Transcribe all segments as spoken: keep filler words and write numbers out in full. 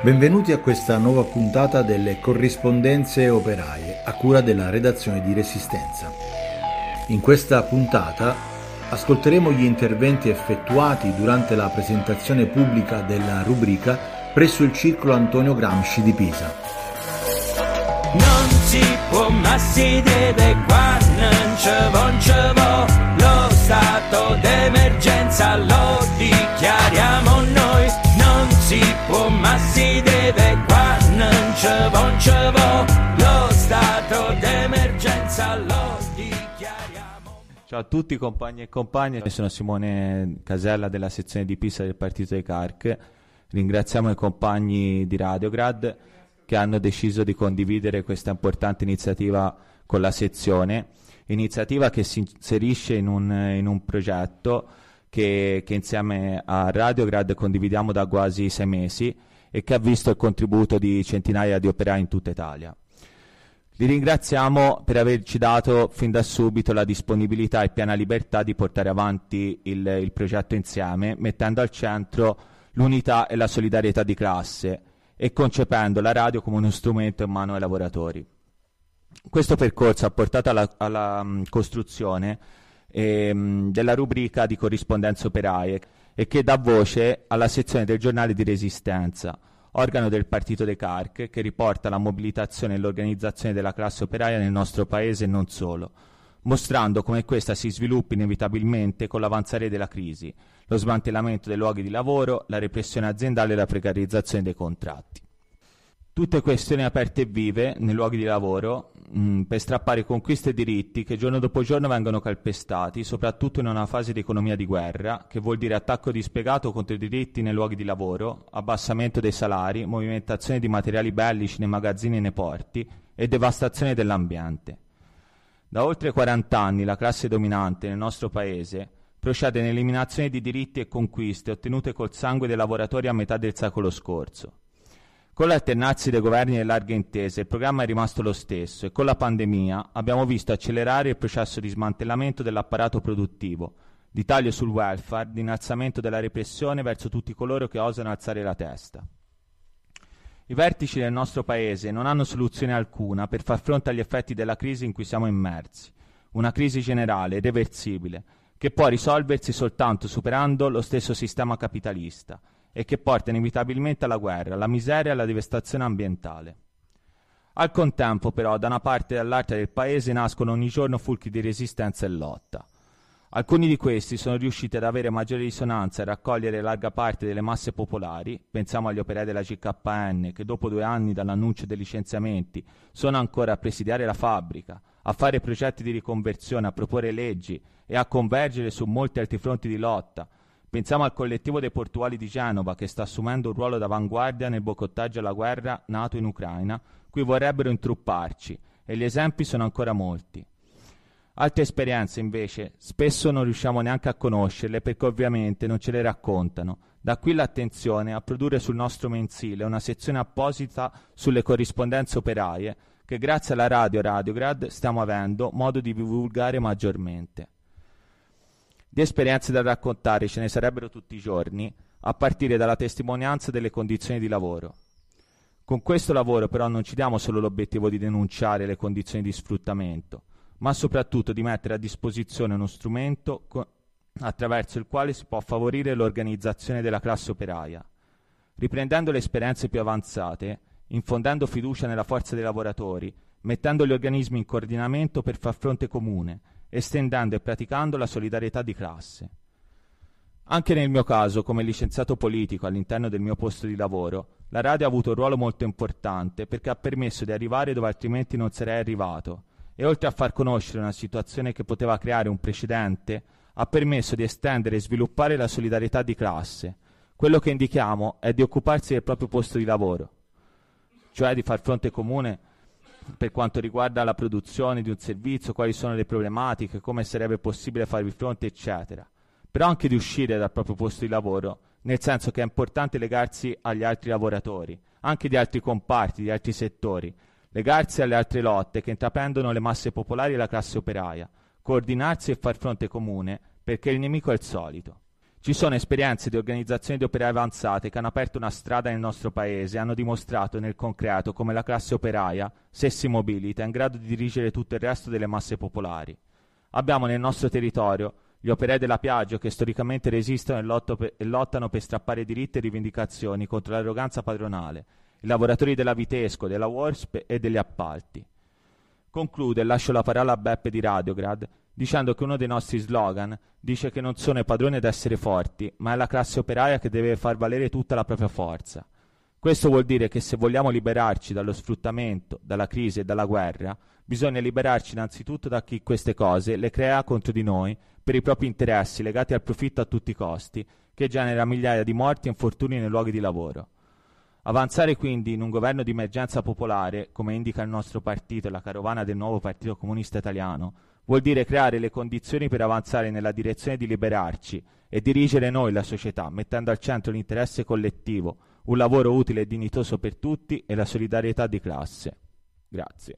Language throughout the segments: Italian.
Benvenuti a questa nuova puntata delle corrispondenze operaie a cura della redazione di Resistenza. In questa puntata ascolteremo gli interventi effettuati durante la presentazione pubblica della rubrica presso il Circolo Antonio Gramsci di Pisa. Non si può, ma si deve, qua non ce vo, non ce vo, lo stato d'emergenza lo dichiariamo noi. Non si può, ma si deve, qua non ce vo, non ce vo, lo stato d'emergenza lo dichiariamo. Ciao a tutti compagni e compagne, io sono Simone Casella della sezione di Pisa del Partito dei C A R C. Ringraziamo i compagni di Radiograd che hanno deciso di condividere questa importante iniziativa con la sezione, iniziativa che si inserisce in un, in un progetto che, che insieme a Radiograd condividiamo da quasi sei mesi e che ha visto il contributo di centinaia di operai in tutta Italia. Li ringraziamo per averci dato fin da subito la disponibilità e piena libertà di portare avanti il, il progetto insieme, mettendo al centro l'unità e la solidarietà di classe e concependo la radio come uno strumento in mano ai lavoratori. Questo percorso ha portato alla, alla um, costruzione ehm, della rubrica di corrispondenze operaie e che dà voce alla sezione del giornale di Resistenza, organo del Partito dei C A R C che riporta la mobilitazione e l'organizzazione della classe operaia nel nostro paese e non solo, mostrando come questa si sviluppi inevitabilmente con l'avanzare della crisi, lo smantellamento dei luoghi di lavoro, la repressione aziendale e la precarizzazione dei contratti. Tutte questioni aperte e vive nei luoghi di lavoro mh, per strappare conquiste e diritti che giorno dopo giorno vengono calpestati, soprattutto in una fase di economia di guerra, che vuol dire attacco dispiegato contro i diritti nei luoghi di lavoro, abbassamento dei salari, movimentazione di materiali bellici nei magazzini e nei porti e devastazione dell'ambiente. Da oltre quaranta anni la classe dominante nel nostro paese procede nell'eliminazione di diritti e conquiste ottenute col sangue dei lavoratori a metà del secolo scorso. Con l'alternarsi dei governi e larghe intese il programma è rimasto lo stesso e con la pandemia abbiamo visto accelerare il processo di smantellamento dell'apparato produttivo, di taglio sul welfare, di innalzamento della repressione verso tutti coloro che osano alzare la testa. I vertici del nostro paese non hanno soluzione alcuna per far fronte agli effetti della crisi in cui siamo immersi, una crisi generale, irreversibile, che può risolversi soltanto superando lo stesso sistema capitalista e che porta inevitabilmente alla guerra, alla miseria e alla devastazione ambientale. Al contempo, però, da una parte e dall'altra del paese nascono ogni giorno fulchi di resistenza e lotta. Alcuni di questi sono riusciti ad avere maggiore risonanza e raccogliere larga parte delle masse popolari, pensiamo agli operai della G K N che dopo due anni dall'annuncio dei licenziamenti sono ancora a presidiare la fabbrica, a fare progetti di riconversione, a proporre leggi e a convergere su molti altri fronti di lotta. Pensiamo al collettivo dei portuali di Genova che sta assumendo un ruolo d'avanguardia nel boicottaggio alla guerra nato in Ucraina, cui vorrebbero intrupparci, e gli esempi sono ancora molti. Altre esperienze, invece, spesso non riusciamo neanche a conoscerle perché ovviamente non ce le raccontano. Da qui l'attenzione a produrre sul nostro mensile una sezione apposita sulle corrispondenze operaie che grazie alla radio Radiograd stiamo avendo modo di divulgare maggiormente. Di esperienze da raccontare ce ne sarebbero tutti i giorni, a partire dalla testimonianza delle condizioni di lavoro. Con questo lavoro però non ci diamo solo l'obiettivo di denunciare le condizioni di sfruttamento, ma soprattutto di mettere a disposizione uno strumento co- attraverso il quale si può favorire l'organizzazione della classe operaia. Riprendendo le esperienze più avanzate, infondendo fiducia nella forza dei lavoratori, mettendo gli organismi in coordinamento per far fronte comune, estendendo e praticando la solidarietà di classe. Anche nel mio caso, come licenziato politico all'interno del mio posto di lavoro, la radio ha avuto un ruolo molto importante perché ha permesso di arrivare dove altrimenti non sarei arrivato e oltre a far conoscere una situazione che poteva creare un precedente, ha permesso di estendere e sviluppare la solidarietà di classe. Quello che indichiamo è di occuparsi del proprio posto di lavoro, cioè di far fronte comune per quanto riguarda la produzione di un servizio, quali sono le problematiche, come sarebbe possibile farvi fronte, eccetera. Però anche di uscire dal proprio posto di lavoro, nel senso che è importante legarsi agli altri lavoratori, anche di altri comparti, di altri settori, legarsi alle altre lotte che intraprendono le masse popolari e la classe operaia, coordinarsi e far fronte comune, perché il nemico è il solito. Ci sono esperienze di organizzazioni di operai avanzate che hanno aperto una strada nel nostro paese e hanno dimostrato nel concreto come la classe operaia, se si mobilita, è in grado di dirigere tutto il resto delle masse popolari. Abbiamo nel nostro territorio gli operai della Piaggio che storicamente resistono e, lotto per, e lottano per strappare diritti e rivendicazioni contro l'arroganza padronale, i lavoratori della Vitesco, della Worsp e degli appalti. Concludo e lascio la parola a Beppe di Radiograd, dicendo che uno dei nostri slogan dice che non sono i padroni ad essere forti, ma è la classe operaia che deve far valere tutta la propria forza. Questo vuol dire che se vogliamo liberarci dallo sfruttamento, dalla crisi e dalla guerra, bisogna liberarci innanzitutto da chi queste cose le crea contro di noi per i propri interessi legati al profitto a tutti i costi, che genera migliaia di morti e infortuni nei luoghi di lavoro. Avanzare quindi in un governo di emergenza popolare, come indica il nostro partito e la carovana del nuovo Partito Comunista Italiano, vuol dire creare le condizioni per avanzare nella direzione di liberarci e dirigere noi la società, mettendo al centro l'interesse collettivo, un lavoro utile e dignitoso per tutti e la solidarietà di classe. Grazie.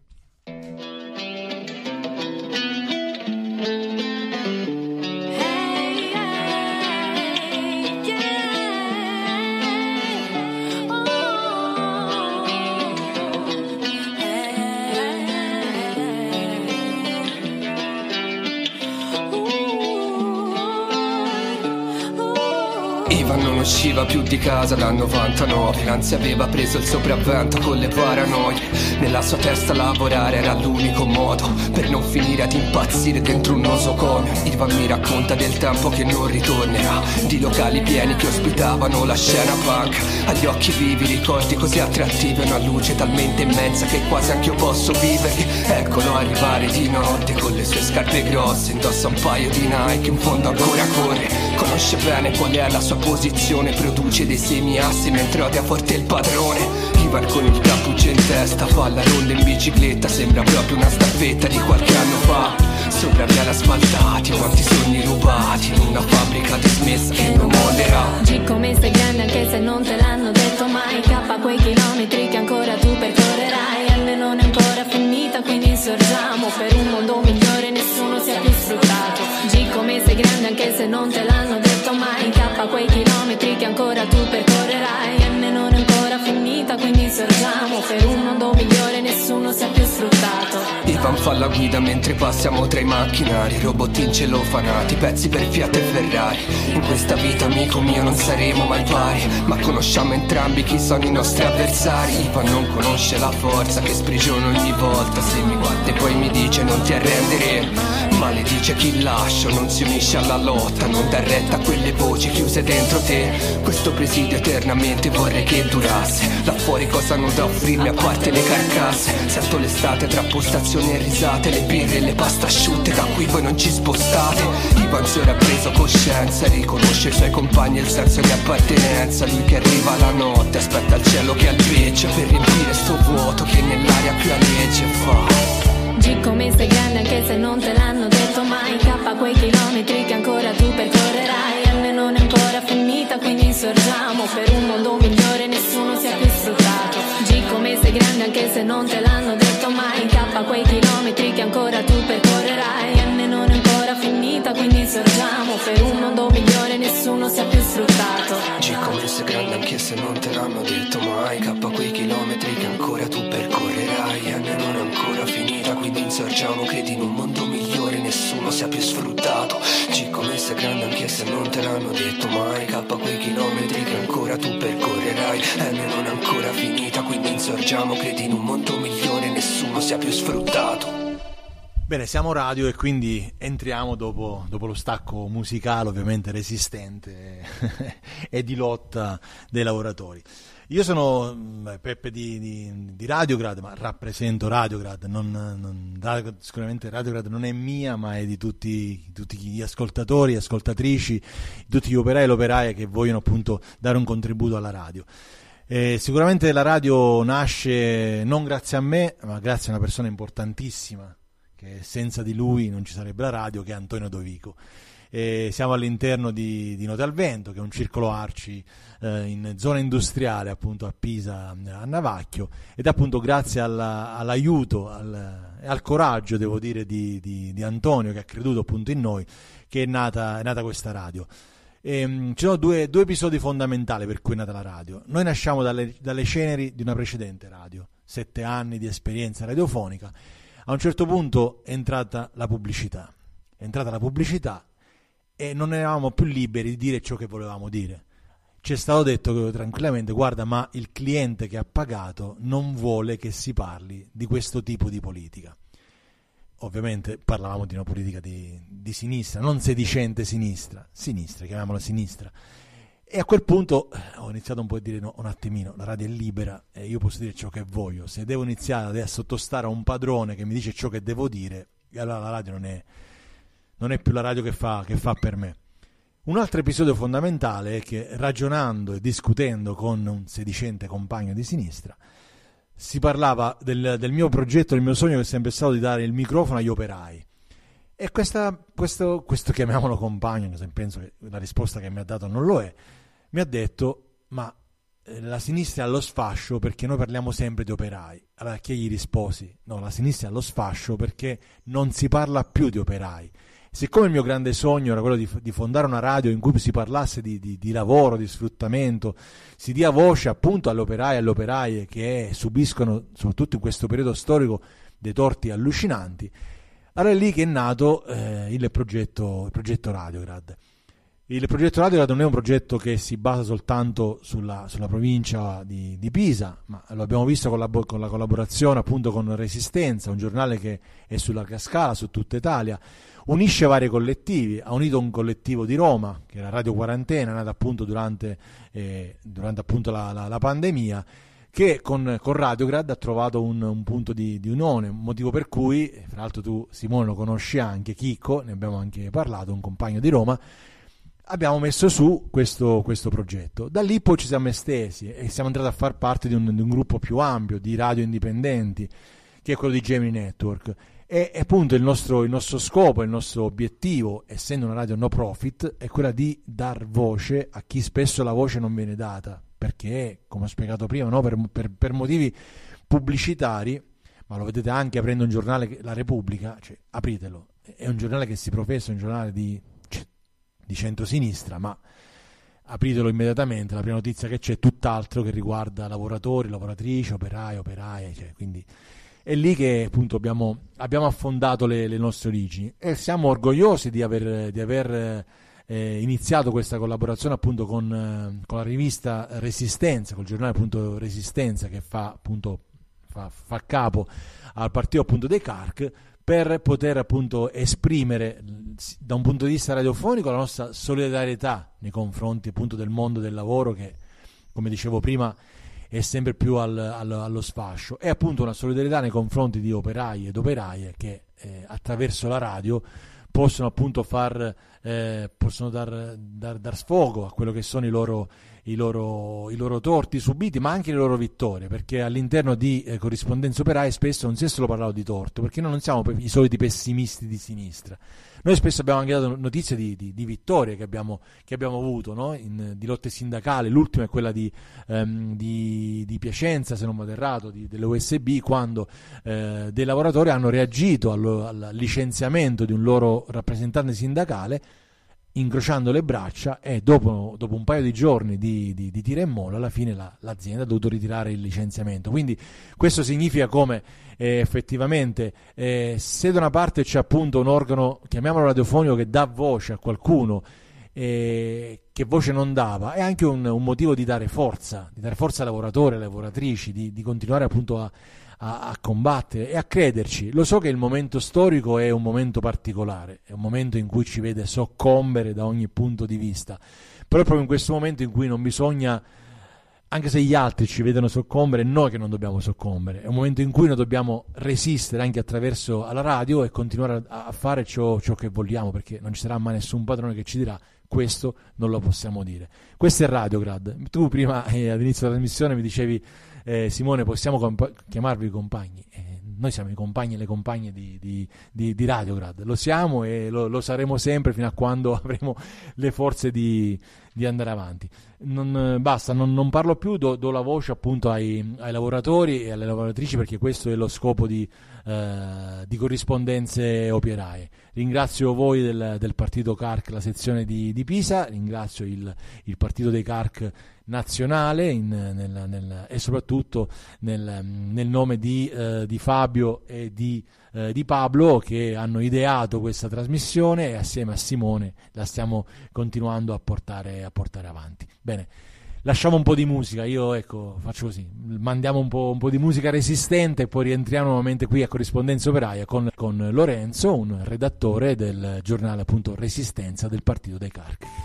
Ivan non usciva più di casa dal novantanove, l'ansia aveva preso il sopravvento con le paranoie. Nella sua testa lavorare era l'unico modo per non finire ad impazzire dentro un nosocomio. Ivan mi racconta del tempo che non ritornerà, di locali pieni che ospitavano la scena punk. Agli occhi vivi ricordi così attrattivi, una luce talmente immensa che quasi anch'io posso viverli. Eccolo arrivare di notte con le sue scarpe grosse, indossa un paio di Nike, in fondo ancora corre. Conosce bene qual è la sua posizione, produce dei semiassi mentre odia forte il padrone. Ivan con il cappuccio in testa fa la ronda in bicicletta, sembra proprio una staffetta di qualche anno fa. Sopra viale asfaltati, quanti sogni rubati in una fabbrica dismessa che non mollerà. G come sei grande anche se non te l'hanno detto mai, K quei chilometri che ancora tu percorrerai. L non è ancora finita quindi insorgiamo per un mondo migliore, nessuno sia più sfruttato. G come sei grande anche se non te l'hanno detto mai, K quei chilometri che ancora tu percorrerai. M non è ancora finita quindi insorgiamo per un mondo migliore, nessuno sia più sfruttato. Ivan fa la guida mentre passiamo tra i macchinari, robotti celofanati, pezzi per Fiat e Ferrari. In questa vita amico mio non saremo mai pari, ma conosciamo entrambi chi sono i nostri avversari. Ivan non conosce la forza che sprigiona ogni volta, se mi guarda e poi mi dice non ti arrendere. Maledice chi lascia, non si unisce alla lotta, non dà retta a quelle voci chiuse dentro te. Questo presidio eternamente vorrei che durasse, là fuori cosa hanno da offrirmi a parte le carcasse. Sento l'estate tra postazioni e risate, le birre e le pasta asciutte, da qui voi non ci spostate. Ivan si ora ha preso coscienza, riconosce i suoi compagni e il senso di appartenenza. Lui che arriva la notte, aspetta il cielo che albeccia per riempire sto vuoto che nell'aria più aleggia e fa. G come sei grande anche se non te l'hanno detto mai, K quei chilometri che ancora tu percorrerai. L non è ancora finita quindi insorgiamo per un mondo migliore, nessuno sia più sfruttato. G come sei grande anche se non te l'hanno detto mai, K quei chilometri che ancora tu percorrerai. L non è ancora finita quindi insorgiamo per un mondo migliore, nessuno sia più sfruttato. G come sei grande anche se non te l'hanno detto mai, K quei chilometri che ancora tu percorrerai. L non è ancora finita quindi insorgiamo, credi in un mondo migliore, nessuno sia più sfruttato. G come sei grande anche se non te l'hanno detto mai, K quei chilometri che ancora tu percorrerai. L non è ancora finita quindi insorgiamo, credi in un mondo migliore, nessuno sia più sfruttato. Bene, siamo radio e quindi entriamo dopo, dopo lo stacco musicale ovviamente resistente e di lotta dei lavoratori. Io sono beh, Peppe di, di, di Radiograd, ma rappresento Radiograd, non, non, sicuramente Radiograd non è mia, ma è di tutti, tutti gli ascoltatori, ascoltatrici, tutti gli operai e le operaie che vogliono appunto dare un contributo alla radio. Eh, sicuramente la radio nasce non grazie a me, ma grazie a una persona importantissima, che senza di lui non ci sarebbe la radio, che è Antonio Dovico. E siamo all'interno di, di Note al Vento, che è un circolo Arci eh, in zona industriale appunto a Pisa, a Navacchio, ed appunto grazie alla, all'aiuto al, e al coraggio, devo dire, di, di, di Antonio, che ha creduto appunto in noi, che è nata, è nata questa radio. Ehm, ci sono due, due episodi fondamentali per cui è nata la radio. Noi nasciamo dalle, dalle ceneri di una precedente radio, sette anni di esperienza radiofonica. A un certo punto è entrata la pubblicità, è entrata la pubblicità e non eravamo più liberi di dire ciò che volevamo dire. Ci è stato detto tranquillamente: guarda, ma il cliente che ha pagato non vuole che si parli di questo tipo di politica. Ovviamente parlavamo di una politica di, di sinistra, non sedicente sinistra, sinistra, chiamiamola sinistra. E a quel punto ho iniziato un po' a dire: no, un attimino, la radio è libera e io posso dire ciò che voglio. Se devo iniziare a sottostare a un padrone che mi dice ciò che devo dire, allora la radio non è, non è più la radio che fa, che fa per me. Un altro episodio fondamentale è che, ragionando e discutendo con un sedicente compagno di sinistra, si parlava del, del mio progetto, del mio sogno, che è sempre stato di dare il microfono agli operai. E questa, questo, questo chiamiamolo compagno, che penso che la risposta che mi ha dato non lo è, mi ha detto: ma eh, la sinistra è allo sfascio perché noi parliamo sempre di operai. Allora che gli risposi: no, la sinistra è allo sfascio perché non si parla più di operai. Siccome il mio grande sogno era quello di, di fondare una radio in cui si parlasse di, di, di lavoro, di sfruttamento, si dia voce appunto alle operai e alle operaie che subiscono, soprattutto in questo periodo storico, dei torti allucinanti, allora è lì che è nato eh, il progetto, il progetto Radiograd. Il progetto Radiograd non è un progetto che si basa soltanto sulla, sulla provincia di, di Pisa, ma lo abbiamo visto con la, con la collaborazione appunto con Resistenza, un giornale che è su larga scala, su tutta Italia, unisce vari collettivi. Ha unito un collettivo di Roma, che era Radio Quarantena, nata appunto durante, eh, durante appunto la, la, la pandemia, che con, con Radiograd ha trovato un, un punto di, di unione, un motivo per cui, fra l'altro tu Simone lo conosci anche, Chicco, ne abbiamo anche parlato, un compagno di Roma, abbiamo messo su questo, questo progetto. Da lì poi ci siamo estesi e siamo entrati a far parte di un, di un gruppo più ampio di radio indipendenti, che è quello di Gemini Network. E, e appunto il nostro, il nostro scopo, il nostro obiettivo, essendo una radio no profit, è quella di dar voce a chi spesso la voce non viene data, perché, come ho spiegato prima, no? per, per, per motivi pubblicitari, ma lo vedete anche aprendo un giornale, La Repubblica, cioè, apritelo, è un giornale che si professa, un giornale di, di centrosinistra, ma apritelo immediatamente, la prima notizia che c'è è tutt'altro, che riguarda lavoratori, lavoratrici, operai, operaie, cioè, quindi è lì che appunto abbiamo, abbiamo affondato le, le nostre origini e siamo orgogliosi di aver, di aver eh, iniziato questa collaborazione appunto con, eh, con la rivista Resistenza, col giornale appunto Resistenza, che fa appunto fa, fa capo al partito appunto dei C A R C, per poter appunto esprimere da un punto di vista radiofonico la nostra solidarietà nei confronti appunto del mondo del lavoro, che, come dicevo prima, è sempre più al, al, allo sfascio, e appunto una solidarietà nei confronti di operai ed operaie che eh, attraverso la radio possono appunto far eh, possono dar, dar, dar sfogo a quello che sono i loro, i loro, i loro torti subiti, ma anche le loro vittorie, perché all'interno di eh, Corrispondenza Operaia spesso non si è solo parlato di torto, perché noi non siamo i soliti pessimisti di sinistra. Noi spesso abbiamo anche dato notizie di, di, di vittorie che abbiamo, che abbiamo avuto, no? In, di lotte sindacali. L'ultima è quella di, um, di, di Piacenza, se non vado errato, di, delle U S B, quando eh, dei lavoratori hanno reagito allo, al licenziamento di un loro rappresentante sindacale, incrociando le braccia, e dopo, dopo un paio di giorni di, di, di tira e molla, alla fine la, l'azienda ha dovuto ritirare il licenziamento. Quindi questo significa come eh, effettivamente eh, se da una parte c'è appunto un organo, chiamiamolo radiofonico, che dà voce a qualcuno eh, che voce non dava, è anche un, un motivo di dare forza, di dare forza ai lavoratori, alle lavoratrici, di, di continuare appunto a A, a combattere e a crederci. Lo so che il momento storico è un momento particolare, è un momento in cui ci vede soccombere da ogni punto di vista, però è proprio in questo momento in cui non bisogna, anche se gli altri ci vedono soccombere, noi che non dobbiamo soccombere, è un momento in cui noi dobbiamo resistere anche attraverso la radio e continuare a, a fare ciò, ciò che vogliamo, perché non ci sarà mai nessun padrone che ci dirà questo non lo possiamo dire. questo è Radiograd. Tu prima eh, all'inizio della trasmissione mi dicevi eh, Simone, possiamo compa- chiamarvi compagni? Eh, noi siamo i compagni e le compagne di, di, di, di Radiograd, lo siamo e lo, lo saremo sempre fino a quando avremo le forze di, di andare avanti. Non, basta, non, non parlo più, do, do la voce appunto ai, ai lavoratori e alle lavoratrici, perché questo è lo scopo di, eh, di Corrispondenze Operaie. Ringrazio voi del, del partito C A R C, la sezione di, di Pisa, ringrazio il, il partito dei C A R C nazionale in, nel, nel, e soprattutto nel, nel nome di, eh, di Fabio e di, eh, di Pablo, che hanno ideato questa trasmissione, e assieme a Simone la stiamo continuando a portare, a portare avanti. Bene, lasciamo un po' di musica, io ecco faccio così, mandiamo un po', un po' di musica resistente e poi rientriamo nuovamente qui a Corrispondenza Operaia con, con Lorenzo, un redattore del giornale appunto Resistenza del partito dei C A R C.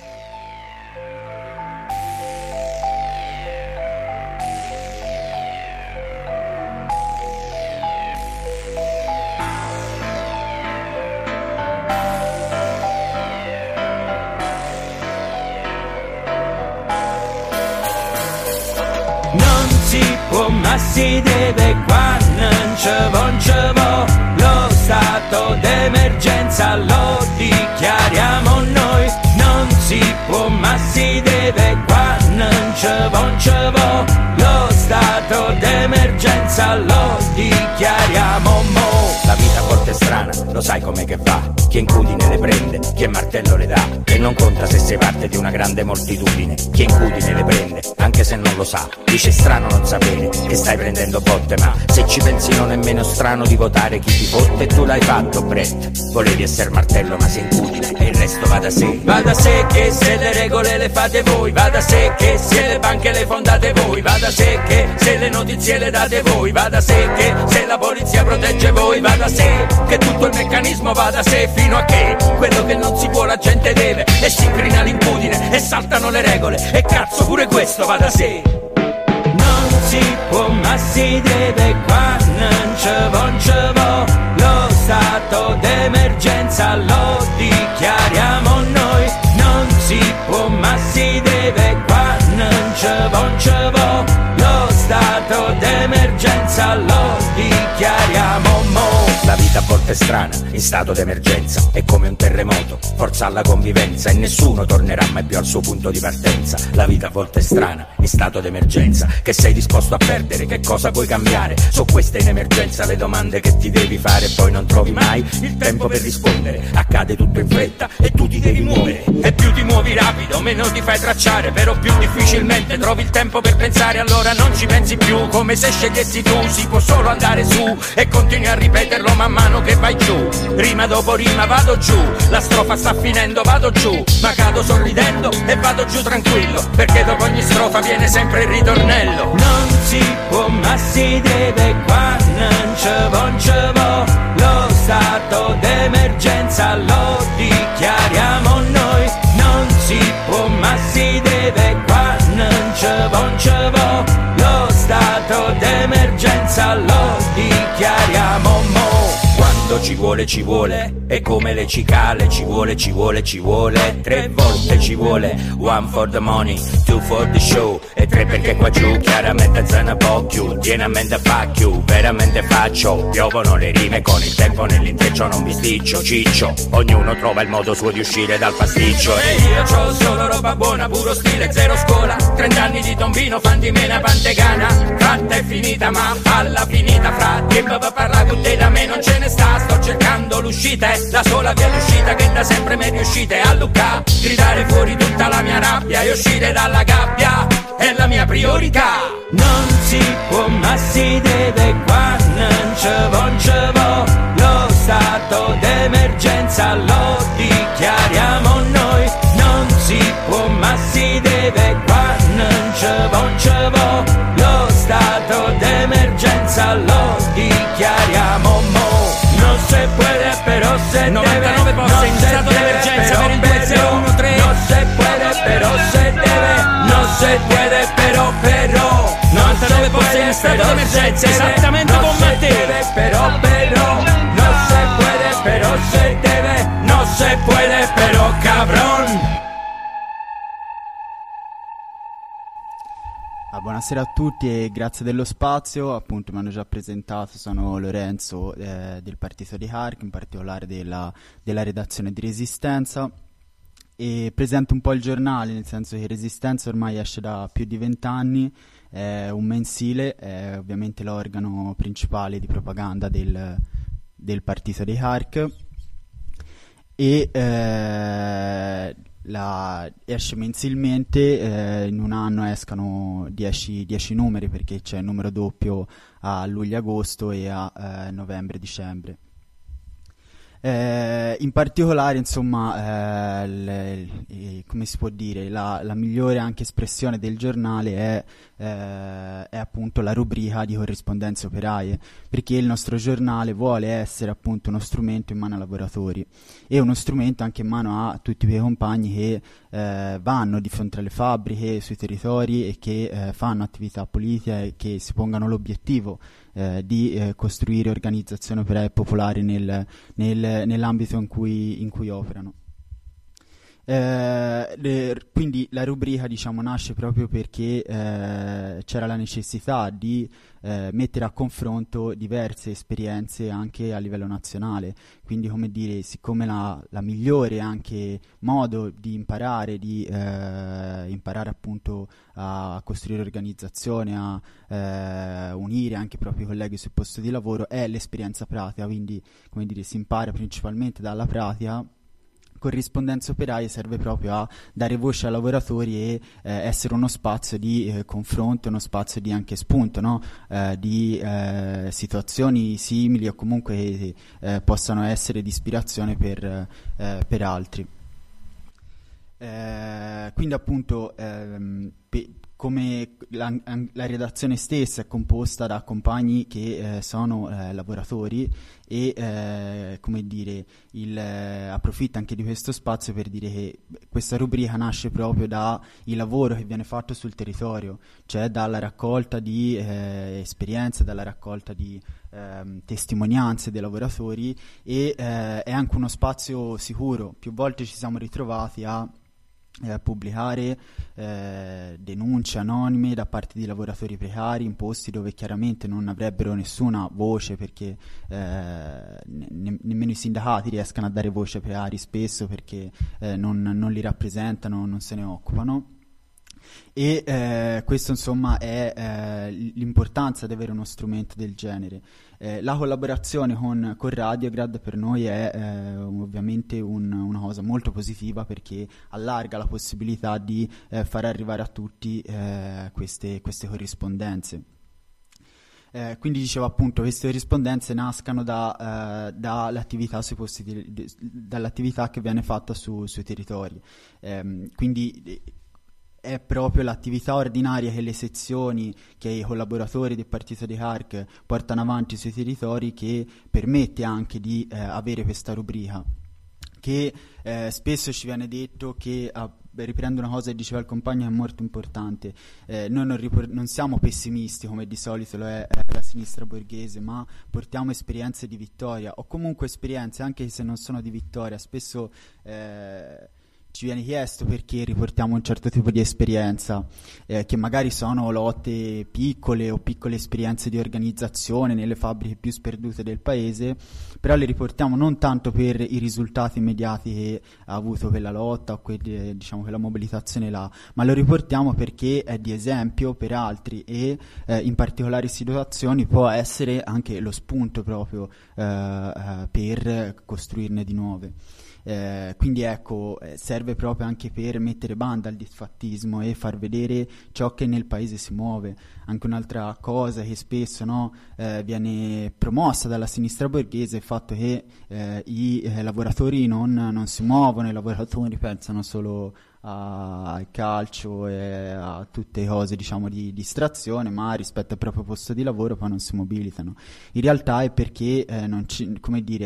Ma si deve qua, non ce vo, non ce vo, lo stato d'emergenza lo dichiariamo noi. Non si può, ma si deve qua, non ce vo, non ce vo, lo stato d'emergenza lo dichiariamo mo. La vita a volte è strana, lo sai com'è che va. Chi incudine le prende, chi martello le dà. E non conta se sei parte di una grande moltitudine. Chi incudine le prende, anche se non lo sa. Dice strano non sapere che stai prendendo botte, ma se ci pensi non è meno strano di votare chi ti fotte. E tu l'hai fatto, Brett. Volevi essere martello ma sei incudine e il resto va da sé. Va da sé che se le regole le fate voi, va da sé che se le banche le fondate voi, va da sé che se le notizie le date voi, va da sé che se la polizia protegge voi, va da sé che tutto il meccanismo va da sé, fino a che quello che non si può la gente deve, e si incrina l'impudine e saltano le regole, e cazzo pure questo va da sé. Non si può ma si deve qua, non ce vo, non ce vo, lo stato d'emergenza lo dichiariamo noi. Non si può ma si deve qua, non ce vo, non ce vo, lo stato d'emergenza lo dichiariamo mo. La vita a volte è strana, in stato d'emergenza, è come un terremoto, forza alla convivenza, e nessuno tornerà mai più al suo punto di partenza. La vita a volte è strana, in stato d'emergenza, che sei disposto a perdere, che cosa puoi cambiare? So queste in emergenza le domande che ti devi fare, e poi non trovi mai il tempo per rispondere. Accade tutto in fretta e tu ti devi muovere, e più ti muovi rapido meno ti fai tracciare, però più difficilmente trovi il tempo per pensare. Allora non ci pensi più, come se scegliessi tu, si può solo andare su e continui a ripeterlo man mano che vai giù. Rima dopo rima vado giù, la strofa sta finendo, vado giù, ma cado sorridendo e vado giù tranquillo, perché dopo ogni strofa viene sempre il ritornello. Non si può ma si deve qua, non ce vo, non ce vo, lo stato d'emergenza lo dichiariamo noi. Non si può ma si deve qua, non ce vo, non ce vo, lo stato d'emergenza lo dichiariamo mo. Quando ci vuole ci vuole, è come le cicale, ci vuole ci vuole ci vuole, tre volte ci vuole, one for the money, two for the show, e tre perché qua giù chiaramente zona po' più, pienamente fa più, veramente faccio, piovono le rime con il tempo nell'intreccio, non mi sticcio, ciccio, ognuno trova il modo suo di uscire dal pasticcio. E io c'ho solo roba buona, puro stile, zero scuola, trent'anni di tombino, fan di me una pantegana, fatta è finita ma alla finita, fra tempo per parlare con te da me non ce ne sta. Sto cercando l'uscita, è la sola via d'uscita che da sempre mi riuscite a Lucca, gridare fuori tutta la mia rabbia e uscire dalla gabbia è la mia priorità. Non si può ma si deve qua, non ce vo, non ce vo, lo stato d'emergenza lo dichiariamo noi. Non si può ma si deve qua, non ce vo, non ce vo, lo stato d'emergenza lo dichiariamo mo. No se puede pero se novantanove deve, posti no in stato d'emergenza per il due zero uno tre. No se puede pero se deve, no se puede pero pero novantanove posti in stato d'emergenza, esattamente con Matteo. Pero pero no se puede pero se deve, no se puede pero cabrón. Ah, buonasera a tutti e grazie dello spazio. Appunto mi hanno già presentato, sono Lorenzo eh, del partito di Hark, in particolare della, della redazione di Resistenza, e presento un po' il giornale, nel senso che Resistenza ormai esce da più di vent'anni, è un mensile, è ovviamente l'organo principale di propaganda del, del partito di Hark, e eh, la, esce mensilmente, eh, in un anno escano dieci numeri, perché c'è il numero doppio a luglio-agosto e a eh, novembre-dicembre. Eh, in particolare, insomma, eh, le, le, come si può dire, la, la migliore anche espressione del giornale è, eh, è appunto la rubrica di corrispondenze operaie, perché il nostro giornale vuole essere appunto uno strumento in mano ai lavoratori e uno strumento anche in mano a tutti quei compagni che eh, vanno di fronte alle fabbriche, sui territori, e che eh, fanno attività politica e che si pongano l'obiettivo Eh, di eh, costruire organizzazioni operaie popolari nel, nel, nell'ambito in cui, in cui operano. Eh, le, quindi la rubrica, diciamo, nasce proprio perché eh, c'era la necessità di eh, mettere a confronto diverse esperienze anche a livello nazionale, quindi, come dire, siccome la, la migliore anche modo di imparare, di eh, imparare appunto a costruire organizzazione, a eh, unire anche i propri colleghi sul posto di lavoro, è l'esperienza pratica, quindi, come dire, si impara principalmente dalla pratica. Corrispondenza operaia serve proprio a dare voce ai lavoratori e eh, essere uno spazio di eh, confronto, uno spazio di anche spunto, no? eh, di eh, situazioni simili o comunque che eh, possano essere di ispirazione per, eh, per altri. Eh, quindi appunto ehm, pe- come la, la redazione stessa è composta da compagni che eh, sono eh, lavoratori e eh, come dire il, eh, approfitto anche di questo spazio per dire che questa rubrica nasce proprio dal lavoro che viene fatto sul territorio, cioè dalla raccolta di eh, esperienze, dalla raccolta di eh, testimonianze dei lavoratori, e eh, è anche uno spazio sicuro. Più volte ci siamo ritrovati a a pubblicare eh, denunce anonime da parte di lavoratori precari in posti dove chiaramente non avrebbero nessuna voce, perché eh, ne- nemmeno i sindacati riescano a dare voce ai precari spesso, perché eh, non, non li rappresentano, non se ne occupano. E eh, questo insomma è eh, l'importanza di avere uno strumento del genere. Eh, la collaborazione con, con Radiograd per noi è eh, ovviamente un, una cosa molto positiva, perché allarga la possibilità di eh, far arrivare a tutti eh, queste, queste corrispondenze. Eh, quindi dicevo appunto, queste corrispondenze nascano da, eh, dall'attività sui posti di, di, dall'attività che viene fatta su, sui territori. Eh, quindi è proprio l'attività ordinaria che le sezioni, che i collaboratori del partito di Hark portano avanti sui territori, che permette anche di eh, avere questa rubrica, che eh, spesso ci viene detto che, ah, riprendo una cosa che diceva il compagno, che è molto importante, eh, noi non, ripor- non siamo pessimisti come di solito lo è eh, la sinistra borghese, ma portiamo esperienze di vittoria, o comunque esperienze anche se non sono di vittoria. Spesso eh, ci viene chiesto perché riportiamo un certo tipo di esperienza, eh, che magari sono lotte piccole o piccole esperienze di organizzazione nelle fabbriche più sperdute del paese, però le riportiamo non tanto per i risultati immediati che ha avuto quella lotta o quelli, diciamo, quella mobilitazione là, ma lo riportiamo perché è di esempio per altri, e eh, in particolari situazioni può essere anche lo spunto proprio eh, eh, per costruirne di nuove. Eh, quindi ecco, eh, serve proprio anche per mettere banda al disfattismo e far vedere ciò che nel paese si muove. Anche un'altra cosa che spesso, no, eh, viene promossa dalla sinistra borghese è il fatto che eh, i eh, lavoratori non, non si muovono, i lavoratori pensano solo al calcio e a tutte cose, diciamo, di distrazione, ma rispetto al proprio posto di lavoro poi non si mobilitano. In realtà è perché eh, non ci, come dire,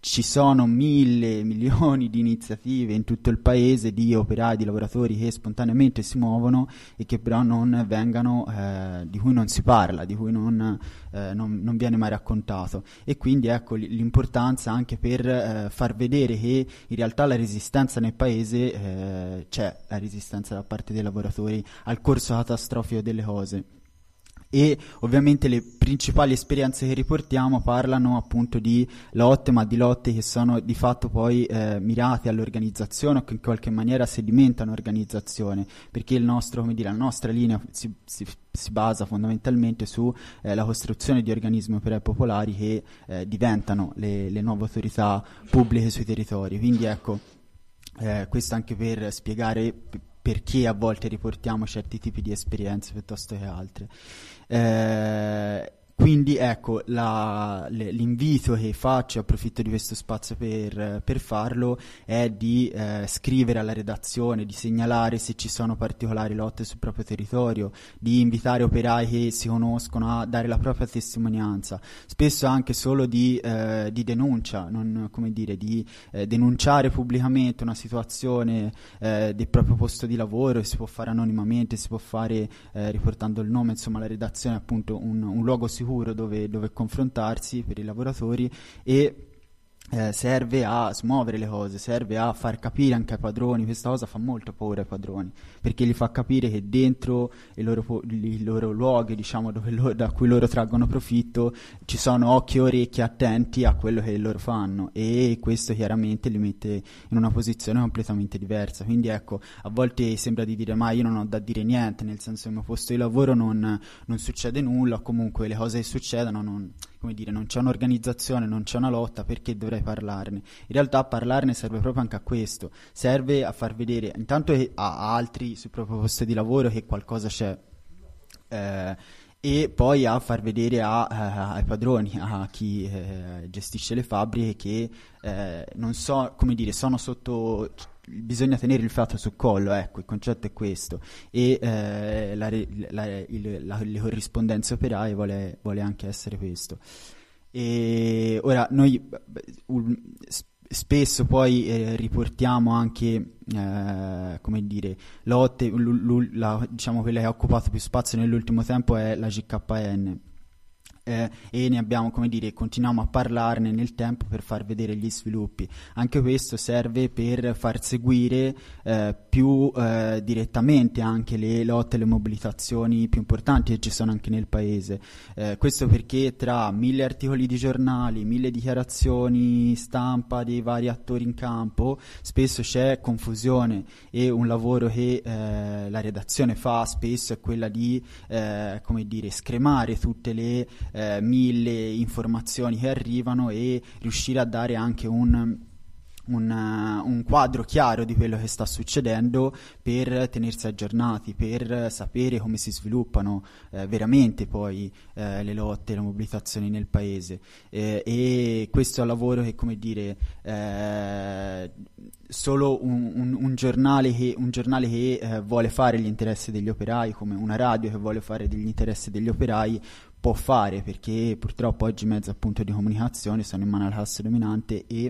ci sono mille milioni di iniziative in tutto il paese di operai, di lavoratori che spontaneamente si muovono e che però non vengano, eh, di cui non si parla, di cui non, eh, non, non viene mai raccontato. E quindi ecco l'importanza anche per eh, far vedere che in realtà la resistenza nel paese eh, c'è, la resistenza da parte dei lavoratori al corso catastrofico delle cose. E ovviamente le principali esperienze che riportiamo parlano appunto di lotte, ma di lotte che sono di fatto poi eh, mirate all'organizzazione o che in qualche maniera sedimentano organizzazione, perché il nostro, come dire, la nostra linea si, si, si basa fondamentalmente su eh, la costruzione di organismi operai popolari che eh, diventano le, le nuove autorità pubbliche sui territori. Quindi ecco, eh, questo anche per spiegare p- perché a volte riportiamo certi tipi di esperienze piuttosto che altre. Eh, quindi ecco la, le, l'invito che faccio, approfitto di questo spazio per, per farlo, è di eh, scrivere alla redazione, di segnalare se ci sono particolari lotte sul proprio territorio, di invitare operai che si conoscono a dare la propria testimonianza, spesso anche solo di, eh, di denuncia, non, come dire, di eh, denunciare pubblicamente una situazione eh, del proprio posto di lavoro. Si può fare anonimamente, si può fare eh, riportando il nome, insomma la redazione è appunto un, un luogo sicuro dove, dove confrontarsi per i lavoratori e Eh, serve a smuovere le cose, serve a far capire anche ai padroni. Questa cosa fa molto paura ai padroni, perché gli fa capire che dentro i loro, po- i loro luoghi, diciamo, dove lo- da cui loro traggono profitto, ci sono occhi e orecchie attenti a quello che loro fanno, e questo chiaramente li mette in una posizione completamente diversa. Quindi ecco, a volte sembra di dire ma io non ho da dire niente, nel senso che il mio posto di lavoro non, non succede nulla, comunque le cose che succedono non, come dire, non c'è un'organizzazione, non c'è una lotta, perché dovrei parlarne? In realtà parlarne serve proprio anche a questo, serve a far vedere intanto a altri sul proprio posto di lavoro che qualcosa c'è, eh, e poi a far vedere a, a, ai padroni, a chi eh, gestisce le fabbriche, che eh, non so, come dire, sono sotto, bisogna tenere il fiato sul collo, ecco, il concetto è questo, e eh, la, la, il, la, le corrispondenze operaie vuole, vuole anche essere questo. E ora noi un, spesso poi eh, riportiamo anche eh, come dire lotte, l, l, la, diciamo quella che ha occupato più spazio nell'ultimo tempo è la G K N. Eh, e ne abbiamo, come dire, continuiamo a parlarne nel tempo per far vedere gli sviluppi. Anche questo serve per far seguire eh, più eh, direttamente anche le lotte, le mobilitazioni più importanti che ci sono anche nel paese. Eh, questo perché tra mille articoli di giornali, mille dichiarazioni stampa dei vari attori in campo, spesso c'è confusione, e un lavoro che eh, la redazione fa spesso è quella di eh, come dire, scremare tutte le Eh, mille informazioni che arrivano e riuscire a dare anche un, un, uh, un quadro chiaro di quello che sta succedendo, per tenersi aggiornati, per sapere come si sviluppano eh, veramente poi eh, le lotte, le mobilitazioni nel paese, eh, e questo è un lavoro che, come dire, eh, solo un, un, un giornale che, un giornale che eh, vuole fare gli interessi degli operai, come una radio che vuole fare degli interessi degli operai, può fare, perché purtroppo oggi i mezzi appunto di comunicazione sono in mano alla classe dominante e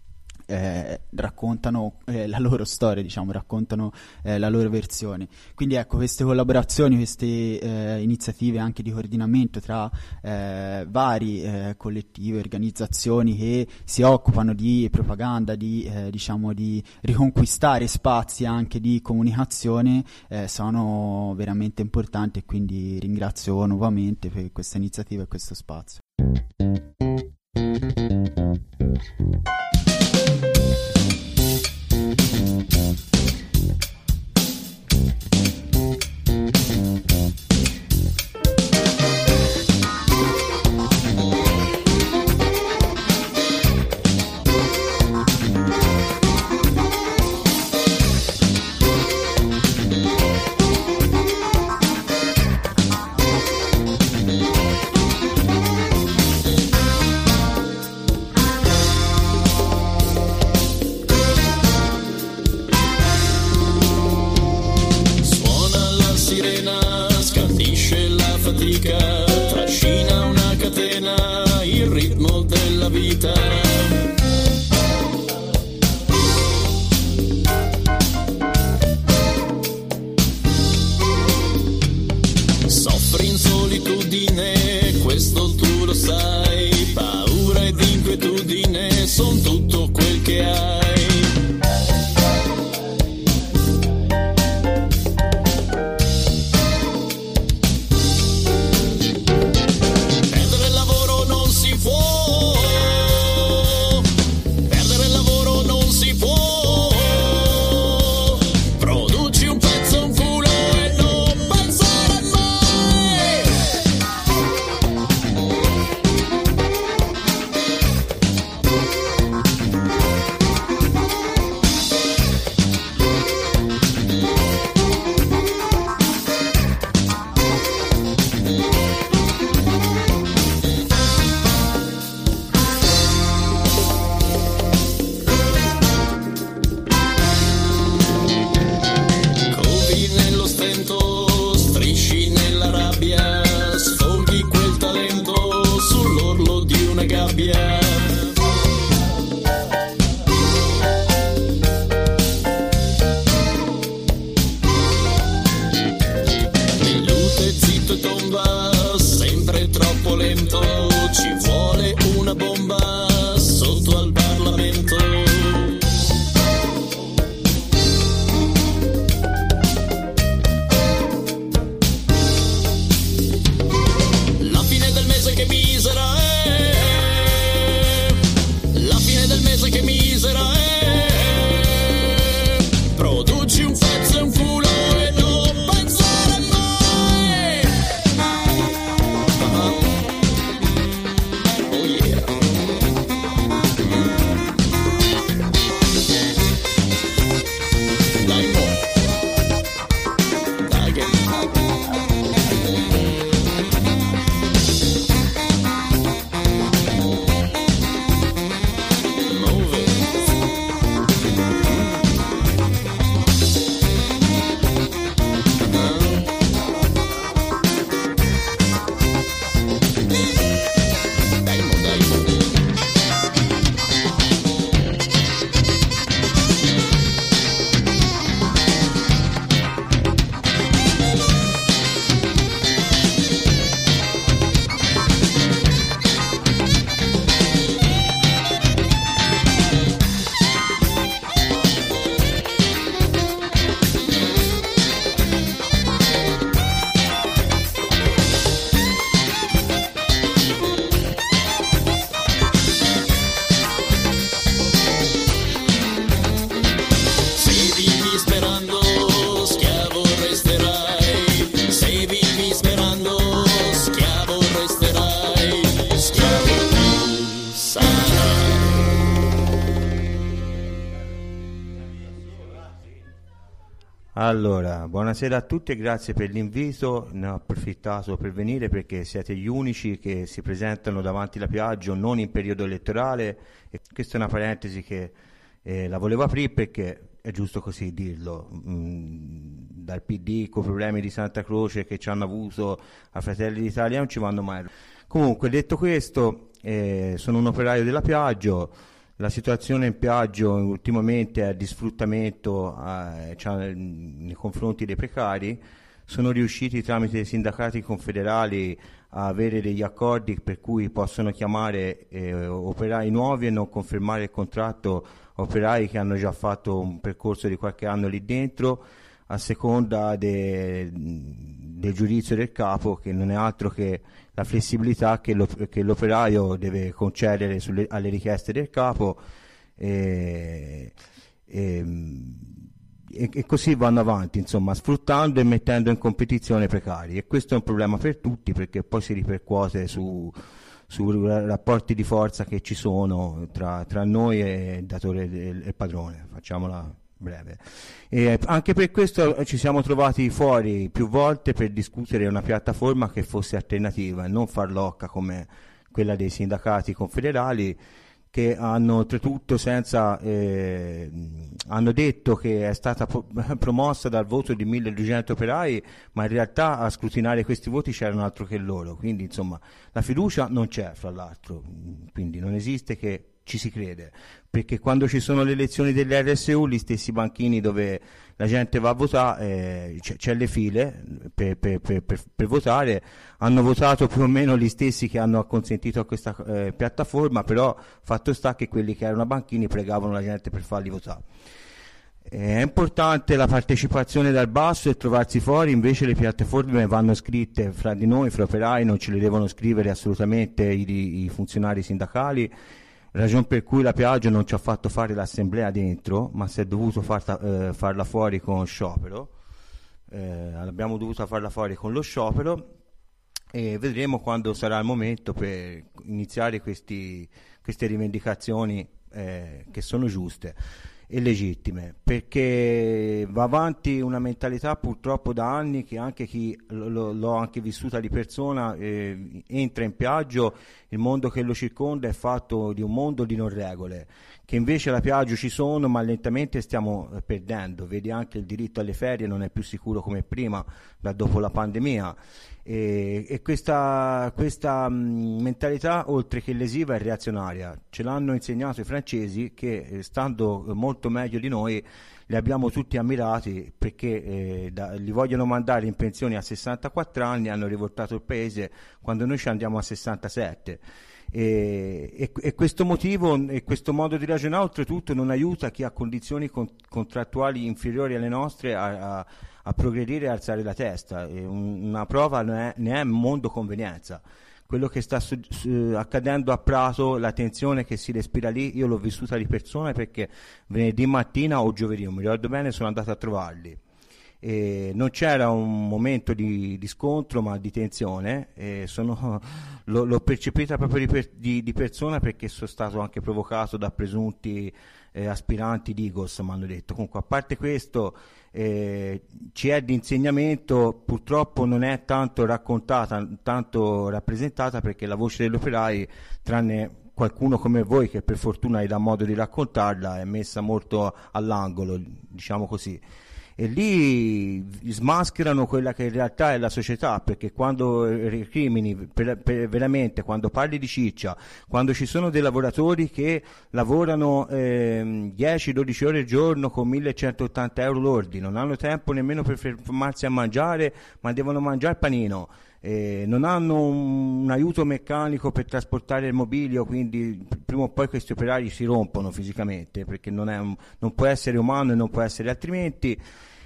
eh, raccontano eh, la loro storia, diciamo, raccontano eh, la loro versione. Quindi ecco, queste collaborazioni, queste eh, iniziative anche di coordinamento tra eh, vari eh, collettivi, organizzazioni che si occupano di propaganda, di eh, diciamo di riconquistare spazi anche di comunicazione, eh, sono veramente importanti, e quindi ringrazio nuovamente per questa iniziativa e questo spazio. Trascina una catena, il ritmo della vita. sparisci nella rabbia, sfoghi quel talento sull'orlo di una gabbia. Velluto e zitto e tomba, sempre troppo lento, ci vuole una bomba sotto al Parlamento. La fine del mese che misera è, la fine del mese che misera è, produci un pezzo e un culo e non pensare mai. Uh-huh. Oh yeah. Dai mo, dai che move it. Dai mo, dai mo. Se vivi sperando, schiavo resterai. Se vivi sperando, schiavo resterai. Schiavo tu sarai. Allora, buonasera a tutti e grazie per l'invito. Ne ho approfittato per venire perché siete gli unici che si presentano davanti alla Piaggio non in periodo elettorale, e questa è una parentesi che eh, la volevo aprire perché è giusto così dirlo. Mm, dal P D con problemi di Santa Croce che ci hanno avuto a Fratelli d'Italia non ci vanno mai. Comunque, detto questo, eh, sono un operaio della Piaggio. La situazione in Piaggio ultimamente è di sfruttamento eh, cioè, nei confronti dei precari. Sono riusciti tramite i sindacati confederali a avere degli accordi per cui possono chiamare eh, operai nuovi e non confermare il contratto operai che hanno già fatto un percorso di qualche anno lì dentro, a seconda de, del giudizio del capo, che non è altro che la flessibilità che, lo, che l'operaio deve concedere sulle, alle richieste del capo, e, e, e, e così vanno avanti, insomma, sfruttando e mettendo in competizione i precari. E questo è un problema per tutti, perché poi si ripercuote su sui rapporti di forza che ci sono tra, tra noi e il datore e il padrone, facciamola breve. E anche per questo ci siamo trovati fuori più volte per discutere una piattaforma che fosse alternativa e non farlocca come quella dei sindacati confederali, che hanno oltretutto senza eh, hanno detto che è stata po- promossa dal voto di milleduecento operai, ma in realtà a scrutinare questi voti c'erano altro che loro, quindi insomma la fiducia non c'è, fra l'altro, quindi non esiste che ci si crede, perché quando ci sono le elezioni delle R S U, gli stessi banchini dove la gente va a votare, eh, c'è, c'è le file per, per, per, per, per votare, hanno votato più o meno gli stessi che hanno acconsentito a questa eh, piattaforma, però fatto sta che quelli che erano a banchini pregavano la gente per farli votare. È importante la partecipazione dal basso e trovarsi fuori, invece le piattaforme vanno scritte fra di noi, fra operai, non ce le devono scrivere assolutamente i, i funzionari sindacali, ragion per cui la Piaggio non ci ha fatto fare l'assemblea dentro, ma si è dovuto farta, eh, farla fuori con sciopero, eh, l'abbiamo dovuta farla fuori con lo sciopero, e vedremo quando sarà il momento per iniziare questi, queste rivendicazioni eh, che sono giuste e legittime, perché va avanti una mentalità purtroppo da anni che anche chi lo, l'ho anche vissuta di persona eh, entra in Piaggio, il mondo che lo circonda è fatto di un mondo di non regole, che invece alla Piaggio ci sono, ma lentamente stiamo eh, perdendo. Vedi anche il diritto alle ferie non è più sicuro come prima, da dopo la pandemia. E, e questa, questa mh, mentalità, oltre che lesiva, è reazionaria. Ce l'hanno insegnato i francesi, che eh, stando molto meglio di noi li abbiamo tutti ammirati, perché eh, da, li vogliono mandare in pensione a sessantaquattro anni, hanno rivoltato il paese quando noi ci andiamo a sessantasette. E, e, e questo motivo e questo modo di ragionare oltretutto non aiuta chi ha condizioni con, contrattuali inferiori alle nostre a, a, a progredire e alzare la testa. E un, una prova ne è, ne è mondo convenienza. Quello che sta su, su, accadendo a Prato, la tensione che si respira lì, io l'ho vissuta di persona, perché venerdì mattina o giovedì, non mi ricordo bene, sono andato a trovarli. E non c'era un momento di, di scontro, ma di tensione, e sono, l'ho, l'ho percepita proprio di, per, di, di persona, perché sono stato anche provocato da presunti eh, aspiranti di Igos, mi hanno detto. Comunque, a parte questo, eh, ci è di insegnamento, purtroppo non è tanto raccontata, tanto rappresentata, perché la voce degli operai, tranne qualcuno come voi che per fortuna hai da modo di raccontarla, è messa molto all'angolo, diciamo così. E lì smascherano quella che in realtà è la società, perché quando recrimini per, per veramente, quando parli di ciccia, quando ci sono dei lavoratori che lavorano eh, dieci dodici ore al giorno con millecentottanta euro lordi, non hanno tempo nemmeno per fermarsi a mangiare, ma devono mangiare il panino, eh, non hanno un, un aiuto meccanico per trasportare il mobilio, quindi prima o poi questi operai si rompono fisicamente, perché non, è un, non può essere umano e non può essere altrimenti.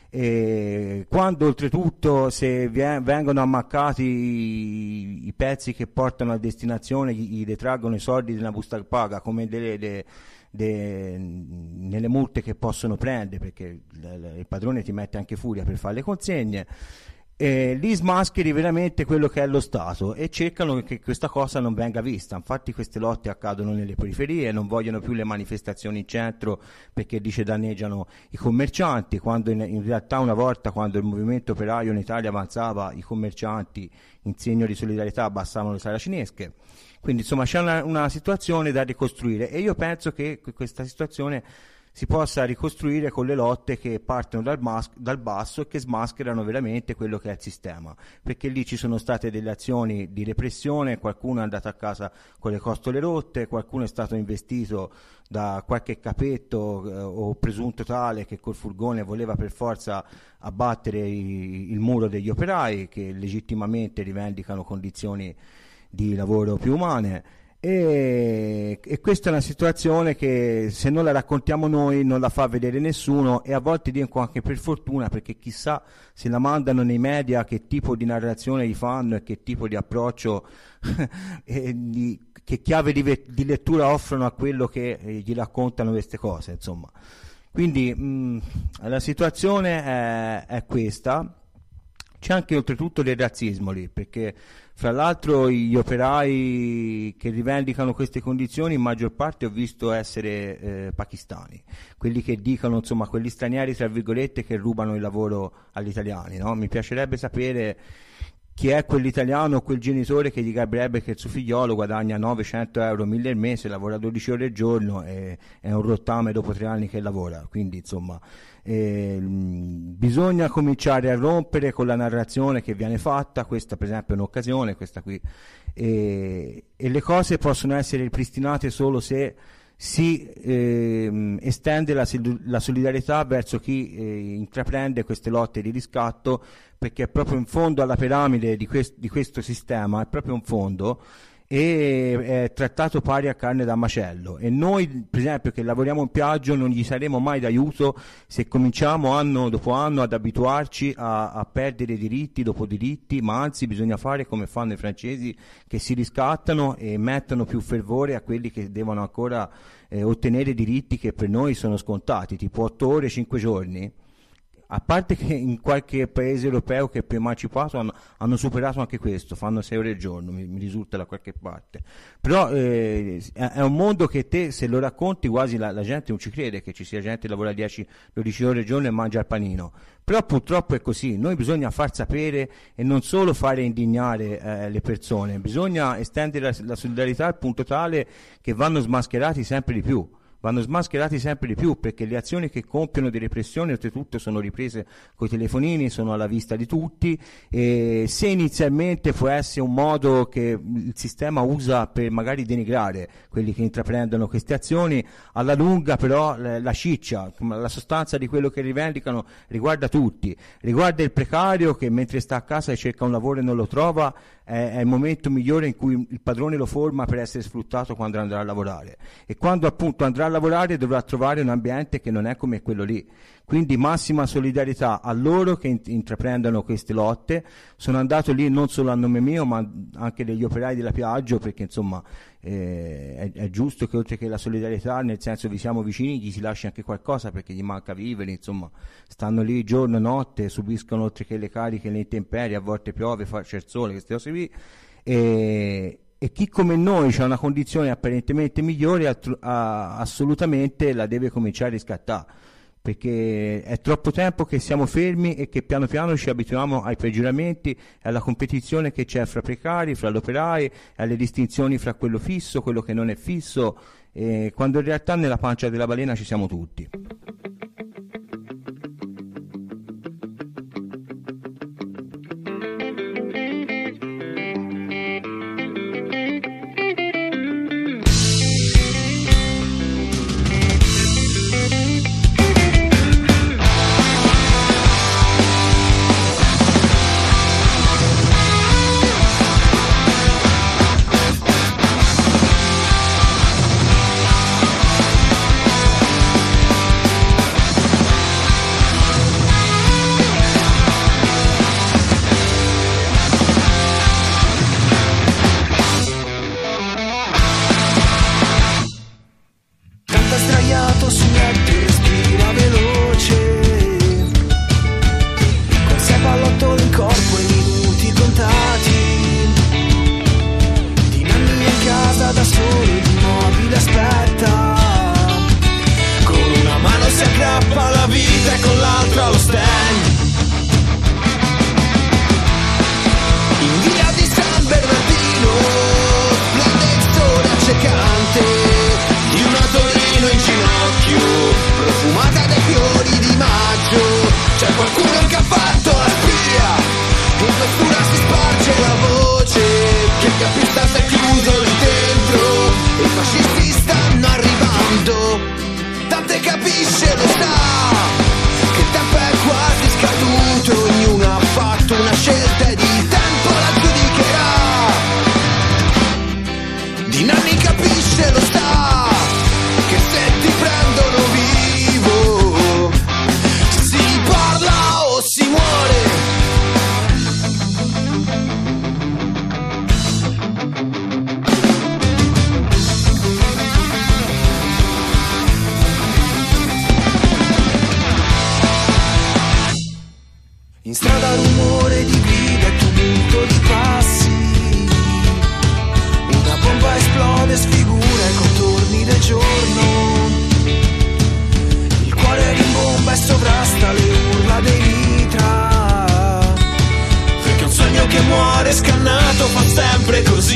E quando oltretutto, se vengono ammaccati i, i pezzi che portano a destinazione, gli, gli detraggono i soldi della busta paga, come delle, de, de, nelle multe che possono prendere, perché il, il padrone ti mette anche furia per fare le consegne. E lì smascheri veramente quello che è lo Stato, e cercano che questa cosa non venga vista. Infatti queste lotte accadono nelle periferie, non vogliono più le manifestazioni in centro, perché dice danneggiano i commercianti, quando in, in realtà una volta, quando il movimento operaio in Italia avanzava, i commercianti in segno di solidarietà abbassavano le saracinesche. Quindi insomma c'è una, una situazione da ricostruire, e io penso che questa situazione si possa ricostruire con le lotte che partono dal, mas- dal basso e che smascherano veramente quello che è il sistema, perché lì ci sono state delle azioni di repressione, qualcuno è andato a casa con le costole rotte, qualcuno è stato investito da qualche capetto eh, o presunto tale che col furgone voleva per forza abbattere i- il muro degli operai, che legittimamente rivendicano condizioni di lavoro più umane. E, e questa è una situazione che, se non la raccontiamo noi, non la fa vedere nessuno, e a volte dico anche per fortuna, perché chissà se la mandano nei media che tipo di narrazione gli fanno e che tipo di approccio e di, che chiave di, ve- di lettura offrono a quello che eh, gli raccontano queste cose, insomma. Quindi mh, la situazione è, è questa. C'è anche oltretutto del razzismo lì, perché fra l'altro gli operai che rivendicano queste condizioni, in maggior parte ho visto essere eh, pakistani, quelli che dicono, insomma, quelli stranieri tra virgolette che rubano il lavoro agli italiani, no? Mi piacerebbe sapere chi è quell'italiano o quel genitore che gli capirebbe che il suo figliolo guadagna novecento euro, mille al mese, lavora dodici ore al giorno e è un rottame dopo tre anni che lavora. Quindi insomma eh, bisogna cominciare a rompere con la narrazione che viene fatta. Questa per esempio è un'occasione, questa qui, e, e le cose possono essere ripristinate solo se si eh, estende la, la solidarietà verso chi eh, intraprende queste lotte di riscatto, perché è proprio in fondo alla piramide di, quest, di questo sistema, è proprio un fondo, e è trattato pari a carne da macello. E noi per esempio che lavoriamo in Piaggio non gli saremo mai d'aiuto se cominciamo anno dopo anno ad abituarci a, a perdere diritti dopo diritti, ma anzi bisogna fare come fanno i francesi, che si riscattano e mettono più fervore a quelli che devono ancora eh, ottenere diritti che per noi sono scontati, tipo otto ore, cinque giorni. A parte che in qualche paese europeo che è più emancipato hanno, hanno superato anche questo, fanno sei ore al giorno, mi, mi risulta da qualche parte. Però eh, è un mondo che te, se lo racconti, quasi la, la gente non ci crede che ci sia gente che lavora dieci dodici ore al giorno e mangia il panino. Però purtroppo è così. Noi bisogna far sapere e non solo fare indignare eh, le persone, bisogna estendere la, la solidarietà al punto tale che vanno smascherati sempre di più. vanno smascherati sempre di più, perché le azioni che compiono di repressione oltretutto sono riprese coi telefonini, sono alla vista di tutti, e se inizialmente può essere un modo che il sistema usa per magari denigrare quelli che intraprendono queste azioni, alla lunga però la ciccia, la sostanza di quello che rivendicano riguarda tutti, riguarda il precario che mentre sta a casa e cerca un lavoro e non lo trova, è, è il momento migliore in cui il padrone lo forma per essere sfruttato quando andrà a lavorare, e quando appunto andrà a lavorare dovrà trovare un ambiente che non è come quello lì. Quindi massima solidarietà a loro che int- intraprendono queste lotte. Sono andato lì non solo a nome mio ma anche degli operai della Piaggio, perché insomma eh, è, è giusto che oltre che la solidarietà, nel senso vi siamo vicini, gli si lasci anche qualcosa perché gli manca vivere, insomma stanno lì giorno e notte, subiscono oltre che le cariche, le intemperie, a volte piove, fa, c'è il sole, queste cose qui, e e chi come noi ha una condizione apparentemente migliore altru- a, assolutamente la deve cominciare a riscattare, perché è troppo tempo che siamo fermi e che piano piano ci abituiamo ai peggioramenti e alla competizione che c'è fra precari, fra gli operai, alle distinzioni fra quello fisso, quello che non è fisso, eh, quando in realtà nella pancia della balena ci siamo tutti. In strada rumore di grida e tumulto di passi, una bomba esplode, sfigura i contorni del giorno, il cuore rimbomba e sovrasta le urla dei mitra, perché un sogno che muore scannato fa sempre così.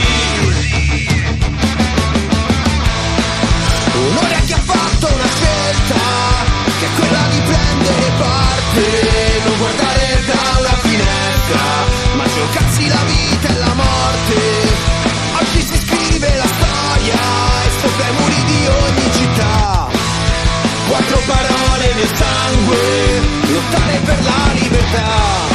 Onore a chi ha fatto una scelta, che è quella di prendere parte, non guardare dalla finestra, ma giocarsi la vita e la morte. Oggi si scrive la storia e sopra i muri di ogni città, quattro parole nel sangue, lottare per la libertà.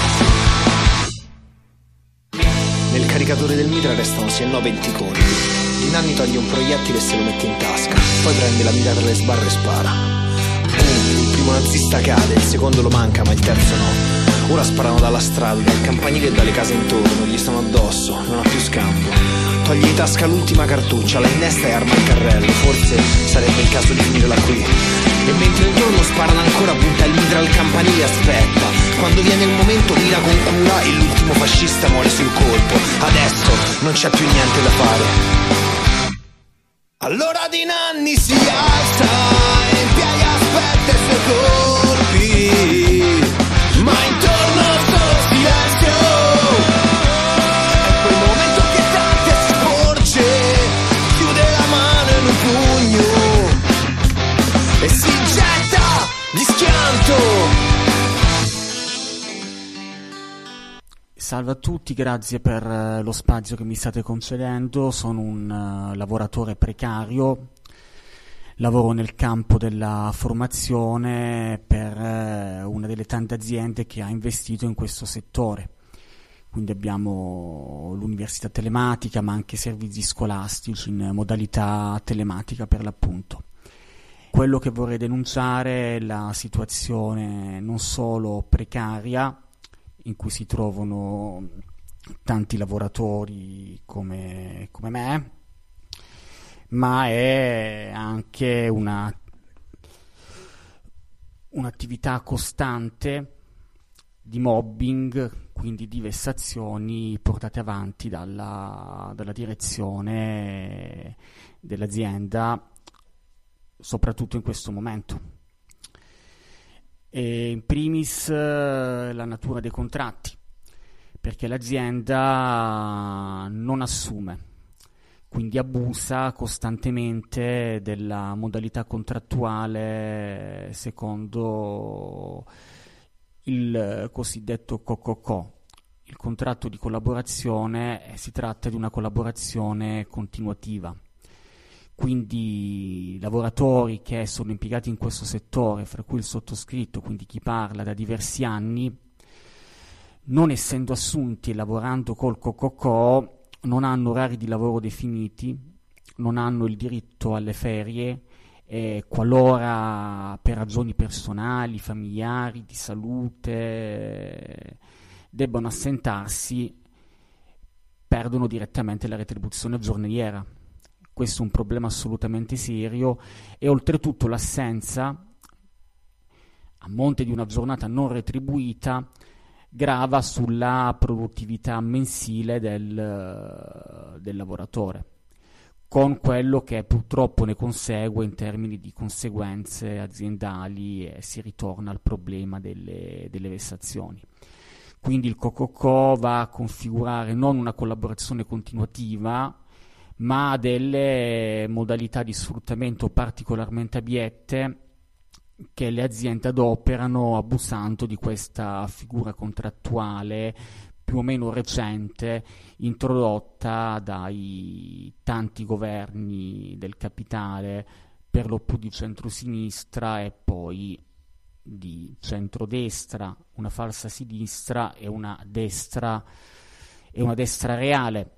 Nel caricatore del mitra restano sì e no venti colpi. Di Nanni toglie un proiettile e se lo mette in tasca, poi prende la mitra dalle sbarre e spara. Boom, il primo nazista cade, il secondo lo manca ma il terzo no. Ora sparano dalla strada, dal campanile e dalle case intorno, gli stanno addosso, non ha più scampo. Toglie di tasca l'ultima cartuccia, la innesta e arma il carrello, forse sarebbe il caso di finirla qui. E mentre intorno sparano ancora, punta il mitra al campanile e aspetta. Quando viene il momento mira con cura e l'ultimo fascista muore sul colpo. Adesso non c'è più niente da fare. Allora Di Nanni si alza e in piedi aspetta i suoi colpi, ma intorno solo silenzio. È quel momento che Dante si sporge, chiude la mano in un pugno Salve a tutti, grazie per uh, lo spazio che mi state concedendo. Sono un uh, lavoratore precario, lavoro nel campo della formazione per uh, una delle tante aziende che ha investito in questo settore. Quindi abbiamo l'università telematica, ma anche servizi scolastici in modalità telematica per l'appunto. Quello che vorrei denunciare è la situazione non solo precaria in cui si trovano tanti lavoratori come, come me, ma è anche una, un'attività costante di mobbing, quindi di vessazioni portate avanti dalla, dalla direzione dell'azienda, soprattutto in questo momento. E in primis la natura dei contratti, perché l'azienda non assume, quindi abusa costantemente della modalità contrattuale secondo il cosiddetto co-co-co. Il contratto di collaborazione, si tratta di una collaborazione continuativa. Quindi lavoratori che sono impiegati in questo settore, fra cui il sottoscritto, quindi chi parla da diversi anni, non essendo assunti e lavorando col co-co-co, non hanno orari di lavoro definiti, non hanno il diritto alle ferie e qualora per ragioni personali, familiari, di salute debbano assentarsi, perdono direttamente la retribuzione giornaliera. Questo è un problema assolutamente serio e oltretutto l'assenza, a monte di una giornata non retribuita, grava sulla produttività mensile del, del lavoratore, con quello che purtroppo ne consegue in termini di conseguenze aziendali, e si ritorna al problema delle, delle vessazioni. Quindi il co-co-co va a configurare non una collaborazione continuativa, ma delle modalità di sfruttamento particolarmente abiette che le aziende adoperano abusando di questa figura contrattuale più o meno recente introdotta dai tanti governi del capitale, per lo più di centrosinistra e poi di centrodestra, una falsa sinistra e una destra e una destra reale.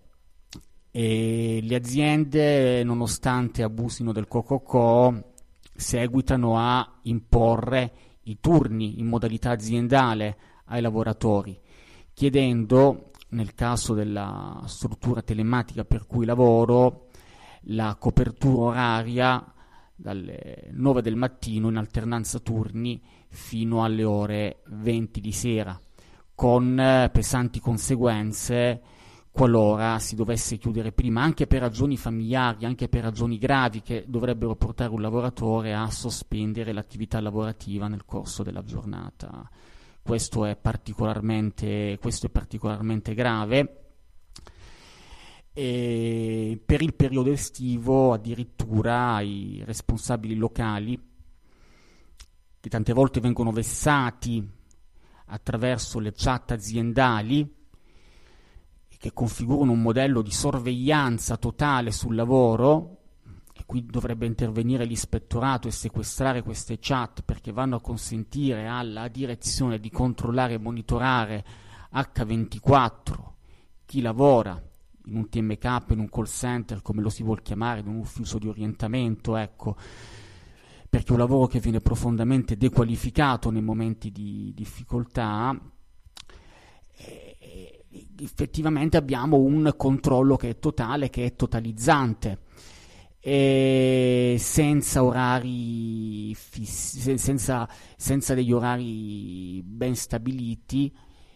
E le aziende, nonostante abusino del co-co-co, seguitano a imporre i turni in modalità aziendale ai lavoratori, chiedendo, nel caso della struttura telematica per cui lavoro, la copertura oraria dalle nove del mattino in alternanza turni fino alle ore venti di sera, con pesanti conseguenze qualora si dovesse chiudere prima, anche per ragioni familiari, anche per ragioni gravi che dovrebbero portare un lavoratore a sospendere l'attività lavorativa nel corso della giornata. Questo è particolarmente, questo è particolarmente grave. E per il periodo estivo addirittura i responsabili locali, che tante volte vengono vessati attraverso le chat aziendali, che configurano un modello di sorveglianza totale sul lavoro, e qui dovrebbe intervenire l'ispettorato e sequestrare queste chat, perché vanno a consentire alla direzione di controllare e monitorare acca ventiquattro chi lavora in un T M K, in un call center, come lo si vuol chiamare, in un ufficio di orientamento, ecco, perché è un lavoro che viene profondamente dequalificato nei momenti di difficoltà. E, effettivamente abbiamo un controllo che è totale, che è totalizzante, e senza orari fissi, senza, senza degli orari ben stabiliti,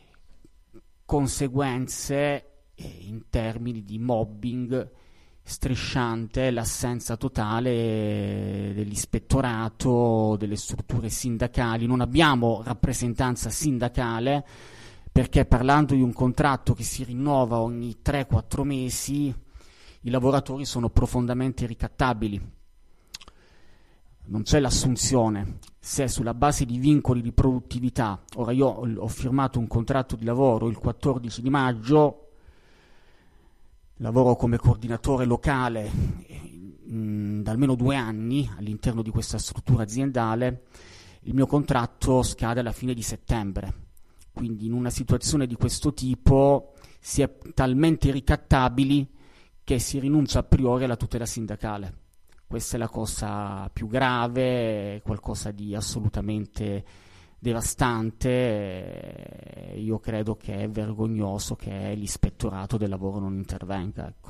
conseguenze in termini di mobbing strisciante, l'assenza totale dell'ispettorato, delle strutture sindacali. Non abbiamo rappresentanza sindacale, perché parlando di un contratto che si rinnova ogni tre quattro mesi, i lavoratori sono profondamente ricattabili. non c'è l'assunzione, se sulla base di vincoli di produttività, ora io ho, ho firmato un contratto di lavoro il quattordici di maggio, lavoro come coordinatore locale mh, da almeno due anni all'interno di questa struttura aziendale, il mio contratto scade alla fine di settembre, quindi in una situazione di questo tipo si è talmente ricattabili che si rinuncia a priori alla tutela sindacale. Questa è la cosa più grave, qualcosa di assolutamente devastante. Io credo che è vergognoso che l'ispettorato del lavoro non intervenga, ecco.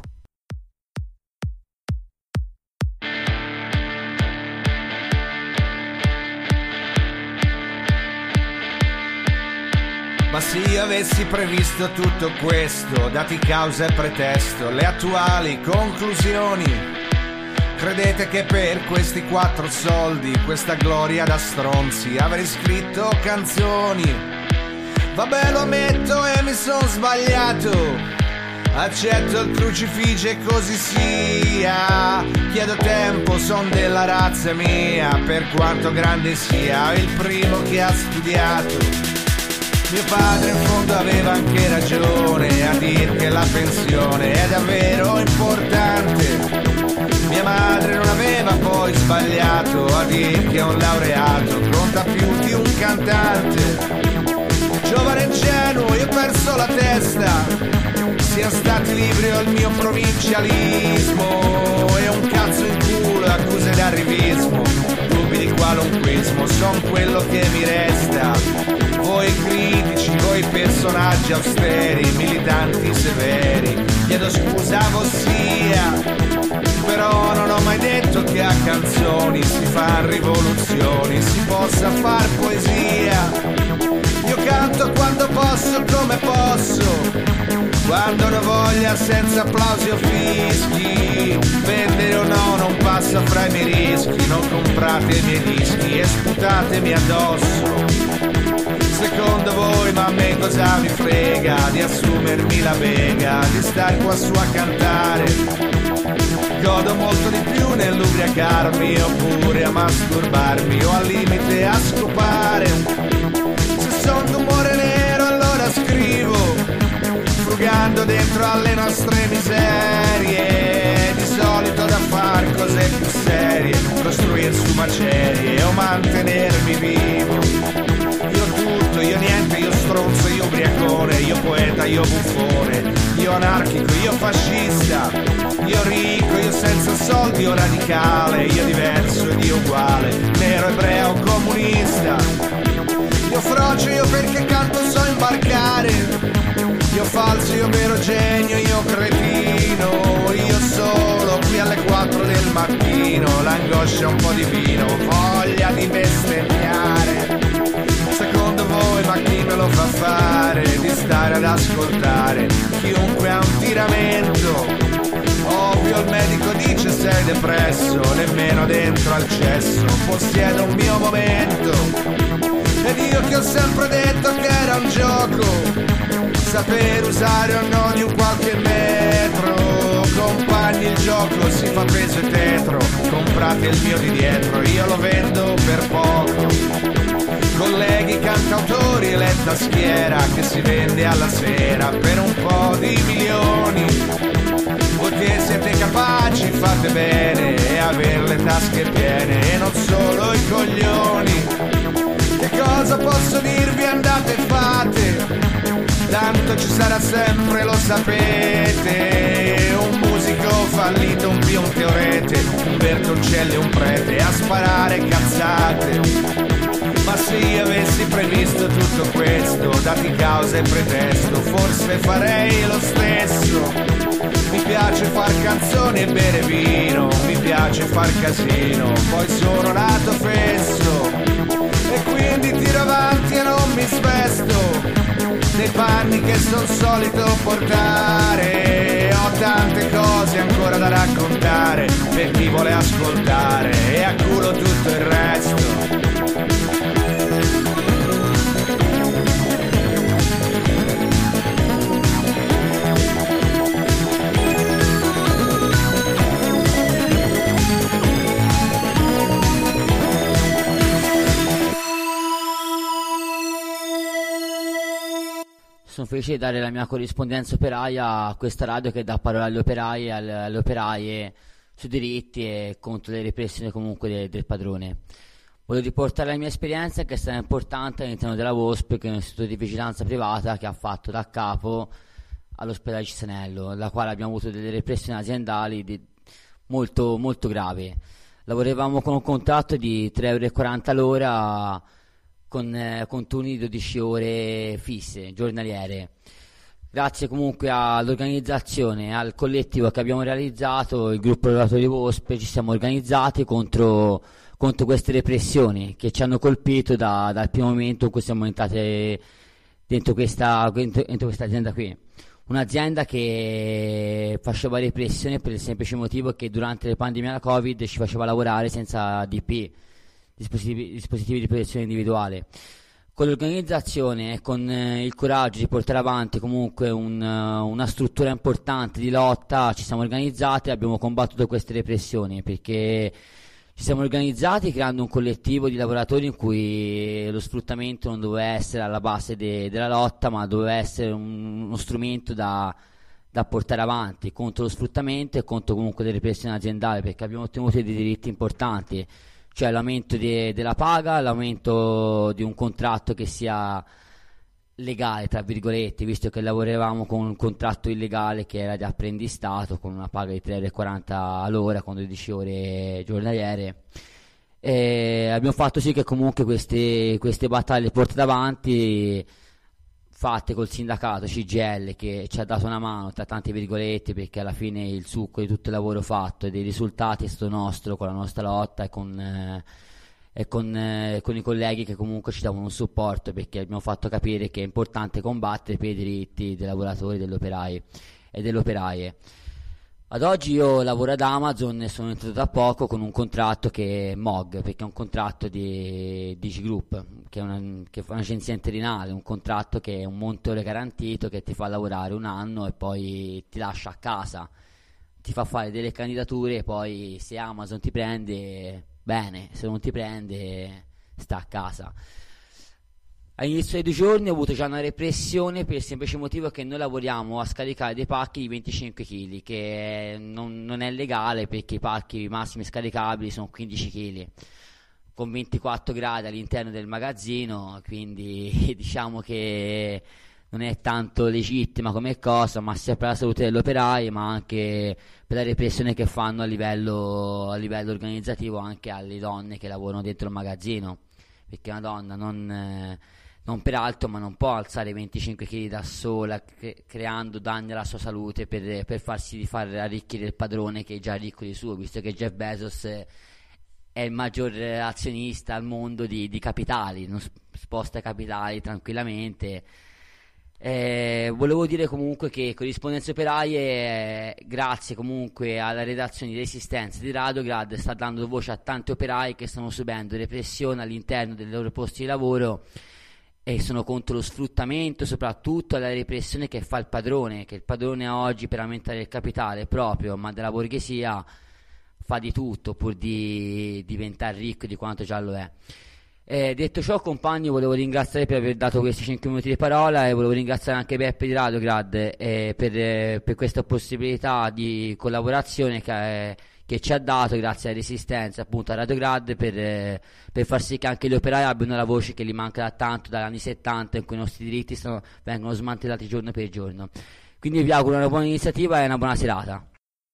Ma se io avessi previsto tutto questo, dati causa e pretesto, le attuali conclusioni, credete che per questi quattro soldi, questa gloria da stronzi, avrei scritto canzoni? Vabbè, lo ammetto e mi son sbagliato, accetto il crucifige e così sia. Chiedo tempo, son della razza mia, per quanto grande sia, il primo che ha studiato. Mio padre in fondo aveva anche ragione a dir che la pensione è davvero importante. Mia madre non aveva poi sbagliato a dir che un laureato conta più di un cantante. Giovane ingenuo, io ho perso la testa, siano stati libri o il mio provincialismo, e un cazzo in culo, accuse d'arrivismo, dubbi di qualunquismo, son quello che mi resta. Voi critici, voi personaggi austeri, militanti severi, chiedo scusa a vossia, però non ho mai detto che a canzoni si fan rivoluzioni, si possa far poesia. Io canto quando posso, come posso, quando ne voglia, senza applausi o fischi. Vendere o no non passa fra i miei rischi, non comprate i miei dischi e sputatemi addosso. Secondo voi, ma a me cosa mi frega di assumermi la bega, di star qua su a cantare? Godo molto di più nell'ubriacarmi, oppure a masturbarmi, o al limite a scopare. Se son d'umore nero allora scrivo, frugando dentro alle nostre miserie. Di solito da far cose più serie, costruir su macerie o mantenermi vivo. Io tutto, io niente, io stronzo, io ubriacone, io poeta, io buffone, io anarchico, io fascista, io ricco, io senza soldi, io radicale, io diverso ed io uguale, nero, ebreo, comunista. Io frocio, io perché canto so imbarcare, io falso, io vero genio, io cretino, io solo qui alle quattro del mattino, l'angoscia un po' di vino, voglia di bestemmiare. Secondo voi, ma chi me lo fa fare di stare ad ascoltare chiunque ha un tiramento? Ovvio il medico dice sei depresso, nemmeno dentro al cesso possiedo un mio momento. Ed io che ho sempre detto che era un gioco, saper usare o no di un qualche metro. Compagni, il gioco si fa peso e tetro, comprate il mio di dietro, io lo vendo per poco. Colleghi cantautori, eletta schiera che si vende alla sera per un po' di milioni. Voi che siete capaci fate bene e aver le tasche piene e non solo i coglioni. Che cosa posso dirvi? Andate e fate, tanto ci sarà sempre, lo sapete. Un musico fallito, un Bionte Orete, un Bertoncelli e un prete a sparare cazzate. Ma se io avessi previsto tutto questo, dati causa e pretesto, forse farei lo stesso. Mi piace far canzoni e bere vino, mi piace far casino, poi sono nato fesso e quindi tiro avanti e non mi spesto dei panni che son solito portare. Ho tante cose ancora da raccontare per chi vuole ascoltare e a culo tutto il resto. felice di dare la mia corrispondenza operaia a questa radio che dà parola agli operai e alle, alle operaie sui diritti e contro le repressioni comunque de, del padrone. Voglio riportare la mia esperienza, che è stata importante all'interno della V O S P, che è un istituto di vigilanza privata che ha fatto da capo all'ospedale Cisanello, da quale abbiamo avuto delle repressioni aziendali di, molto, molto gravi. Lavoravamo con un contratto di tre euro e quaranta l'ora con, eh, con turni di dodici ore fisse, giornaliere. Grazie comunque all'organizzazione, al collettivo che abbiamo realizzato, il gruppo lavoratori di V O S P, ci siamo organizzati contro, contro queste repressioni che ci hanno colpito da, dal primo momento in cui siamo entrati dentro questa, dentro questa azienda qui. Un'azienda che faceva repressione per il semplice motivo che durante le pandemie della Covid ci faceva lavorare senza D P, dispositivi, dispositivi di protezione individuale. Con l'organizzazione e con eh, il coraggio di portare avanti comunque un, uh, una struttura importante di lotta, ci siamo organizzati e abbiamo combattuto queste repressioni, perché ci siamo organizzati creando un collettivo di lavoratori in cui lo sfruttamento non doveva essere alla base de- della lotta, ma doveva essere un- uno strumento da, da portare avanti contro lo sfruttamento e contro comunque le repressioni aziendali, perché abbiamo ottenuto dei diritti importanti, cioè l'aumento de- della paga, l'aumento di un contratto che sia legale, tra virgolette, visto che lavoravamo con un contratto illegale che era di apprendistato con una paga di tre euro e quaranta all'ora con dodici ore giornaliere. E abbiamo fatto sì che comunque queste, queste battaglie portate avanti, fatte col sindacato C G I L, che ci ha dato una mano tra tante virgolette, perché alla fine il succo di tutto il lavoro fatto e dei risultati è stato nostro, con la nostra lotta e con eh, e con, eh, con i colleghi che comunque ci davano un supporto, perché abbiamo fatto capire che è importante combattere per i diritti dei lavoratori, degli operai e delle operaie. Ad oggi io lavoro ad Amazon e sono entrato da poco con un contratto che è M O G, perché è un contratto di Digi Group, che è, una, che è un'agenzia interinale, un contratto che è un monte ore garantito, che ti fa lavorare un anno e poi ti lascia a casa, ti fa fare delle candidature e poi se Amazon ti prende bene, se non ti prende sta a casa. All'inizio dei due giorni ho avuto già una repressione per il semplice motivo che noi lavoriamo a scaricare dei pacchi di venticinque chili, che non, non è legale, perché i pacchi massimi scaricabili sono quindici chili con ventiquattro gradi all'interno del magazzino, quindi diciamo che non è tanto legittima come cosa, ma sia per la salute degli operai, ma anche per la repressione che fanno a livello, a livello organizzativo anche alle donne che lavorano dentro il magazzino, perché una donna non, eh, non peraltro, ma non può alzare venticinque chili da sola, cre- creando danni alla sua salute per, per farsi di far arricchire il padrone, che è già ricco di suo, visto che Jeff Bezos è il maggior azionista al mondo di, di capitali, non sposta capitali tranquillamente. Eh, volevo dire comunque che Corrispondenze Operaie, eh, grazie comunque alla redazione di Resistenza di Radiograd, sta dando voce a tanti operai che stanno subendo repressione all'interno dei loro posti di lavoro e sono contro lo sfruttamento, soprattutto alla repressione che fa il padrone, che il padrone oggi per aumentare il capitale proprio, ma della borghesia, fa di tutto pur di diventare ricco di quanto già lo è. Eh, detto ciò, compagni, volevo ringraziare per aver dato questi cinque minuti di parola e volevo ringraziare anche Beppe di Radiograd eh, per, eh, per questa possibilità di collaborazione che, eh, che ci ha dato, grazie alla Resistenza, appunto a Radiograd, per, eh, per far sì che anche gli operai abbiano la voce che gli manca da tanto, dagli anni settanta, in cui i nostri diritti sono, vengono smantellati giorno per giorno. Quindi vi auguro una buona iniziativa e una buona serata.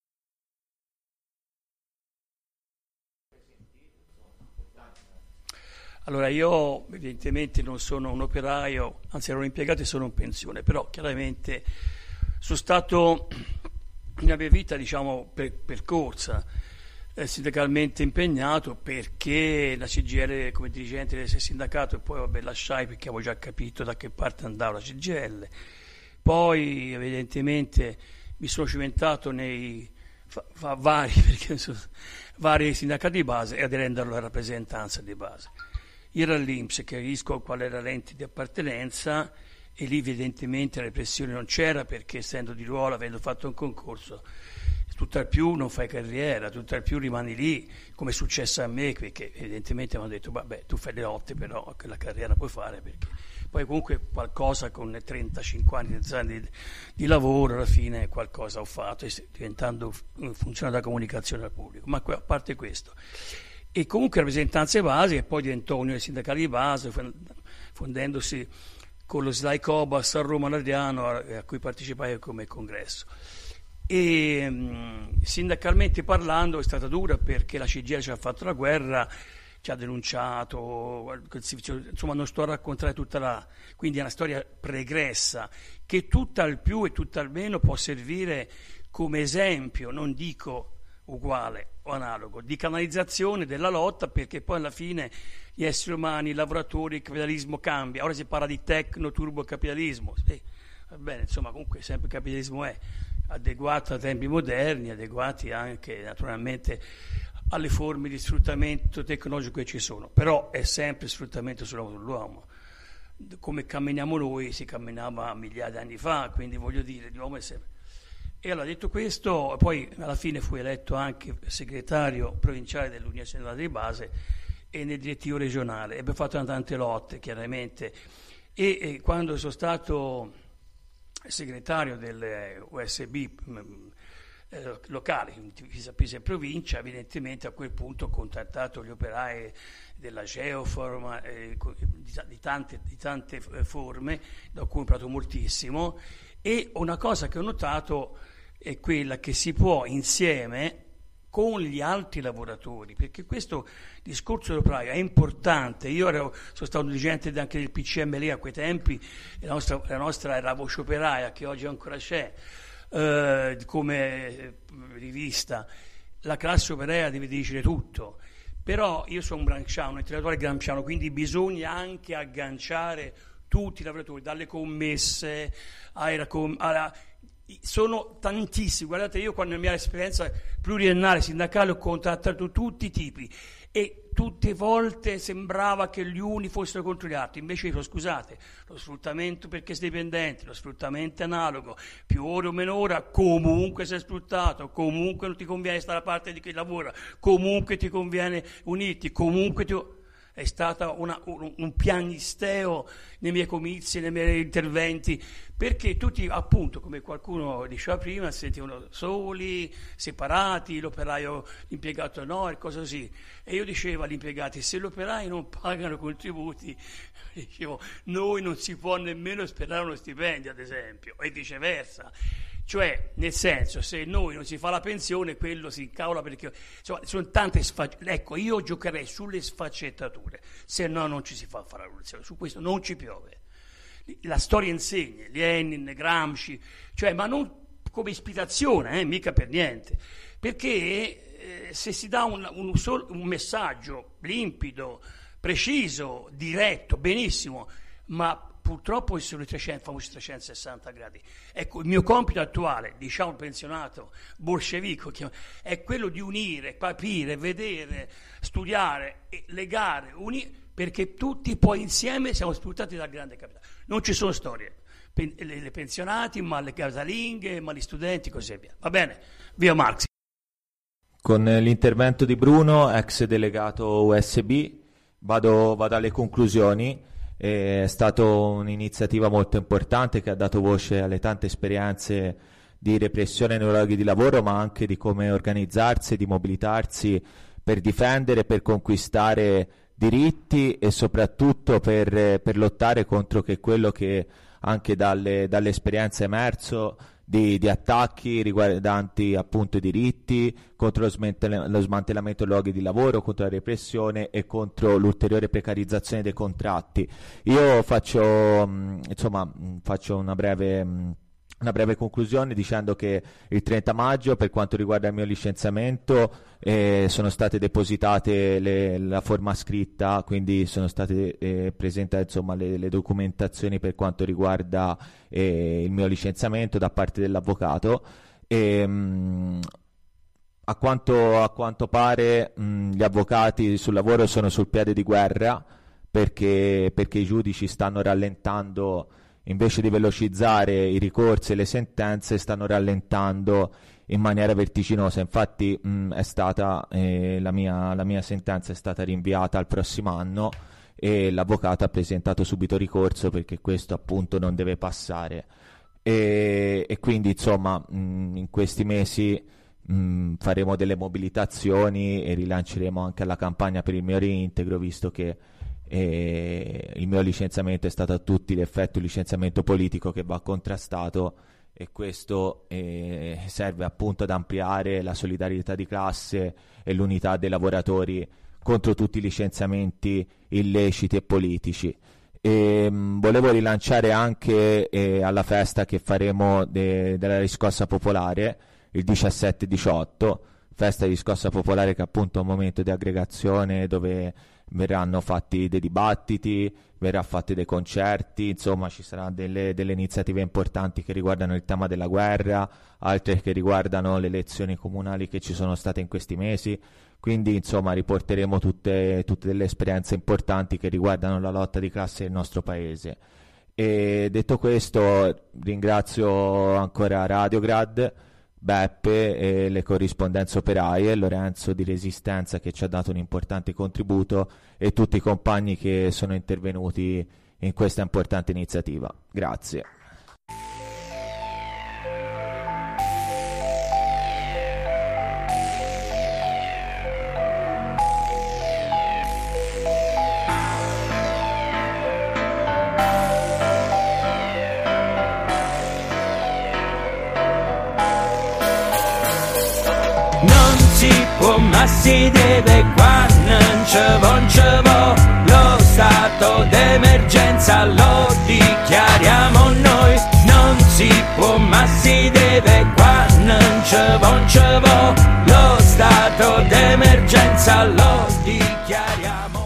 Allora, io evidentemente non sono un operaio, anzi ero un impiegato e sono in pensione, però chiaramente sono stato nella mia vita, diciamo, per, percorsa, eh, sindacalmente impegnato, perché la C G I L come dirigente del sindacato, e poi vabbè lasciai perché avevo già capito da che parte andava la C G I L. Poi evidentemente mi sono cimentato nei fa, fa vari, perché sono, vari sindacati di base e aderendo alla rappresentanza di base. Io ero all'I N P S, capisco qual era l'ente di appartenenza, e lì evidentemente la repressione non c'era, perché essendo di ruolo, avendo fatto un concorso, tutt'al più non fai carriera, tutt'al più rimani lì, come è successo a me, perché evidentemente mi hanno detto vabbè, tu fai le lotte, però che la carriera puoi fare, perché poi comunque qualcosa con trentacinque anni di, di lavoro, alla fine qualcosa ho fatto, diventando funzionario della comunicazione al pubblico, ma a parte questo. E comunque rappresentanze base, e poi diventò Unione Sindacale di Base, fondendosi con lo S L A I Cobas a Roma Nardiano, a cui partecipai come congresso. E mh, sindacalmente parlando è stata dura, perché la C G I L ci ha fatto la guerra, ci ha denunciato, insomma non sto a raccontare tutta la... quindi è una storia pregressa che tutt'al più e tutt'al meno può servire come esempio, non dico uguale o analogo, di canalizzazione della lotta, perché poi alla fine gli esseri umani, i lavoratori, il capitalismo cambia. Ora si parla di tecno-turbocapitalismo, sì, va bene, insomma comunque sempre il capitalismo è adeguato ai tempi moderni, adeguati anche naturalmente alle forme di sfruttamento tecnologico che ci sono, però è sempre sfruttamento sull'uomo dell'uomo. Come camminiamo noi si camminava migliaia di anni fa, quindi voglio dire, l'uomo è sempre... E allora, detto questo, poi alla fine fui eletto anche segretario provinciale dell'Unione Sindacale di Base e nel direttivo regionale, e abbiamo fatto tante lotte chiaramente, e, e quando sono stato segretario del U S B eh, locale, in Pisa in provincia, evidentemente a quel punto ho contattato gli operai della Geoform, eh, di, di, tante, di tante forme, da cui ho imparato moltissimo, e una cosa che ho notato è quella che si può insieme con gli altri lavoratori, perché questo discorso dell'operaio è importante. Io ero, sono stato dirigente anche del P C M L a quei tempi, e la nostra, la nostra era la Voce Operaia, che oggi ancora c'è, eh, come rivista. La classe operaia deve decidere tutto, però io sono un gramsciano, un intellettuale gramsciano, quindi bisogna anche agganciare tutti i lavoratori, dalle commesse alla, alla sono tantissimi. Guardate, io quando nella mia esperienza pluriennale sindacale ho contattato tutti i tipi, e tutte volte sembrava che gli uni fossero contro gli altri. Invece io, scusate, lo sfruttamento perché sei dipendente, lo sfruttamento è analogo, più ore o meno ora, comunque sei sfruttato, comunque non ti conviene stare a parte di chi lavora, comunque ti conviene unirti, comunque ti... È stata una, un, un piagnisteo nei miei comizi, nei miei interventi, perché tutti, appunto, come qualcuno diceva prima, si sentivano soli, separati, l'operaio, l'impiegato no, e cose così. E io dicevo agli impiegati, se gli operai non pagano contributi, dicevo, noi non si può nemmeno sperare uno stipendio, ad esempio, e viceversa. Cioè, nel senso, se noi non si fa la pensione, quello si incavola, perché insomma, sono tante sfaccettature. Ecco, io giocherei sulle sfaccettature, se no non ci si fa fare la rivoluzione, su questo non ci piove. La storia insegna, Lenin, Gramsci, cioè, ma non come ispirazione, eh, mica per niente, perché eh, se si dà un, un, sol- un messaggio limpido, preciso, diretto, benissimo, ma purtroppo sono i trecento, famosi trecentosessanta gradi. Ecco, il mio compito attuale, diciamo pensionato, bolscevico, è quello di unire, capire, vedere, studiare, legare, unire, perché tutti poi insieme siamo sfruttati dal grande capitale. Non ci sono storie, Pen- le, le pensionati, ma le casalinghe, ma gli studenti, così via. Va bene? Via Marx. Con l'intervento di Bruno, ex delegato U S B, vado, vado alle conclusioni. È stata un'iniziativa molto importante che ha dato voce alle tante esperienze di repressione nei luoghi di lavoro, ma anche di come organizzarsi, di mobilitarsi per difendere, per conquistare diritti e soprattutto per, per lottare contro che quello che anche dalle, dalle esperienze è emerso di, di attacchi riguardanti appunto i diritti, contro lo, smantell- lo smantellamento dei luoghi di lavoro, contro la repressione e contro l'ulteriore precarizzazione dei contratti. Io faccio, mh, insomma, mh, faccio una breve... Mh, Una breve conclusione dicendo che il trenta maggio, per quanto riguarda il mio licenziamento, eh, sono state depositate le, la forma scritta, quindi sono state eh, presentate insomma, le, le documentazioni per quanto riguarda eh, il mio licenziamento da parte dell'avvocato. E, mh, a, quanto, a quanto pare mh, gli avvocati sul lavoro sono sul piede di guerra perché, perché i giudici stanno rallentando. Invece di velocizzare i ricorsi e le sentenze, stanno rallentando in maniera vertiginosa. Infatti mh, è stata, eh, la, mia, la mia sentenza è stata rinviata al prossimo anno e l'avvocato ha presentato subito ricorso perché questo appunto non deve passare. E, e quindi insomma mh, in questi mesi mh, faremo delle mobilitazioni e rilanceremo anche la campagna per il mio reintegro, visto che eh, il mio licenziamento è stato a tutti gli effetti un licenziamento politico che va contrastato, e questo eh, serve appunto ad ampliare la solidarietà di classe e l'unità dei lavoratori contro tutti i licenziamenti illeciti e politici. E, mh, volevo rilanciare anche eh, alla festa che faremo de- della riscossa popolare il diciassette diciotto, festa di riscossa popolare che appunto è un momento di aggregazione dove verranno fatti dei dibattiti, verrà fatti dei concerti, insomma ci saranno delle, delle iniziative importanti che riguardano il tema della guerra, altre che riguardano le elezioni comunali che ci sono state in questi mesi. Quindi insomma riporteremo tutte, tutte delle esperienze importanti che riguardano la lotta di classe del nostro paese. E detto questo ringrazio ancora Radiograd, Beppe e le corrispondenze operaie, Lorenzo di Resistenza che ci ha dato un importante contributo e tutti i compagni che sono intervenuti in questa importante iniziativa. Grazie. Ma si deve qua, non ce vo, non ce vo, lo stato d'emergenza lo dichiariamo noi. Non si può, ma si deve qua, non ce vo, non ce vo, lo stato d'emergenza lo dichiariamo.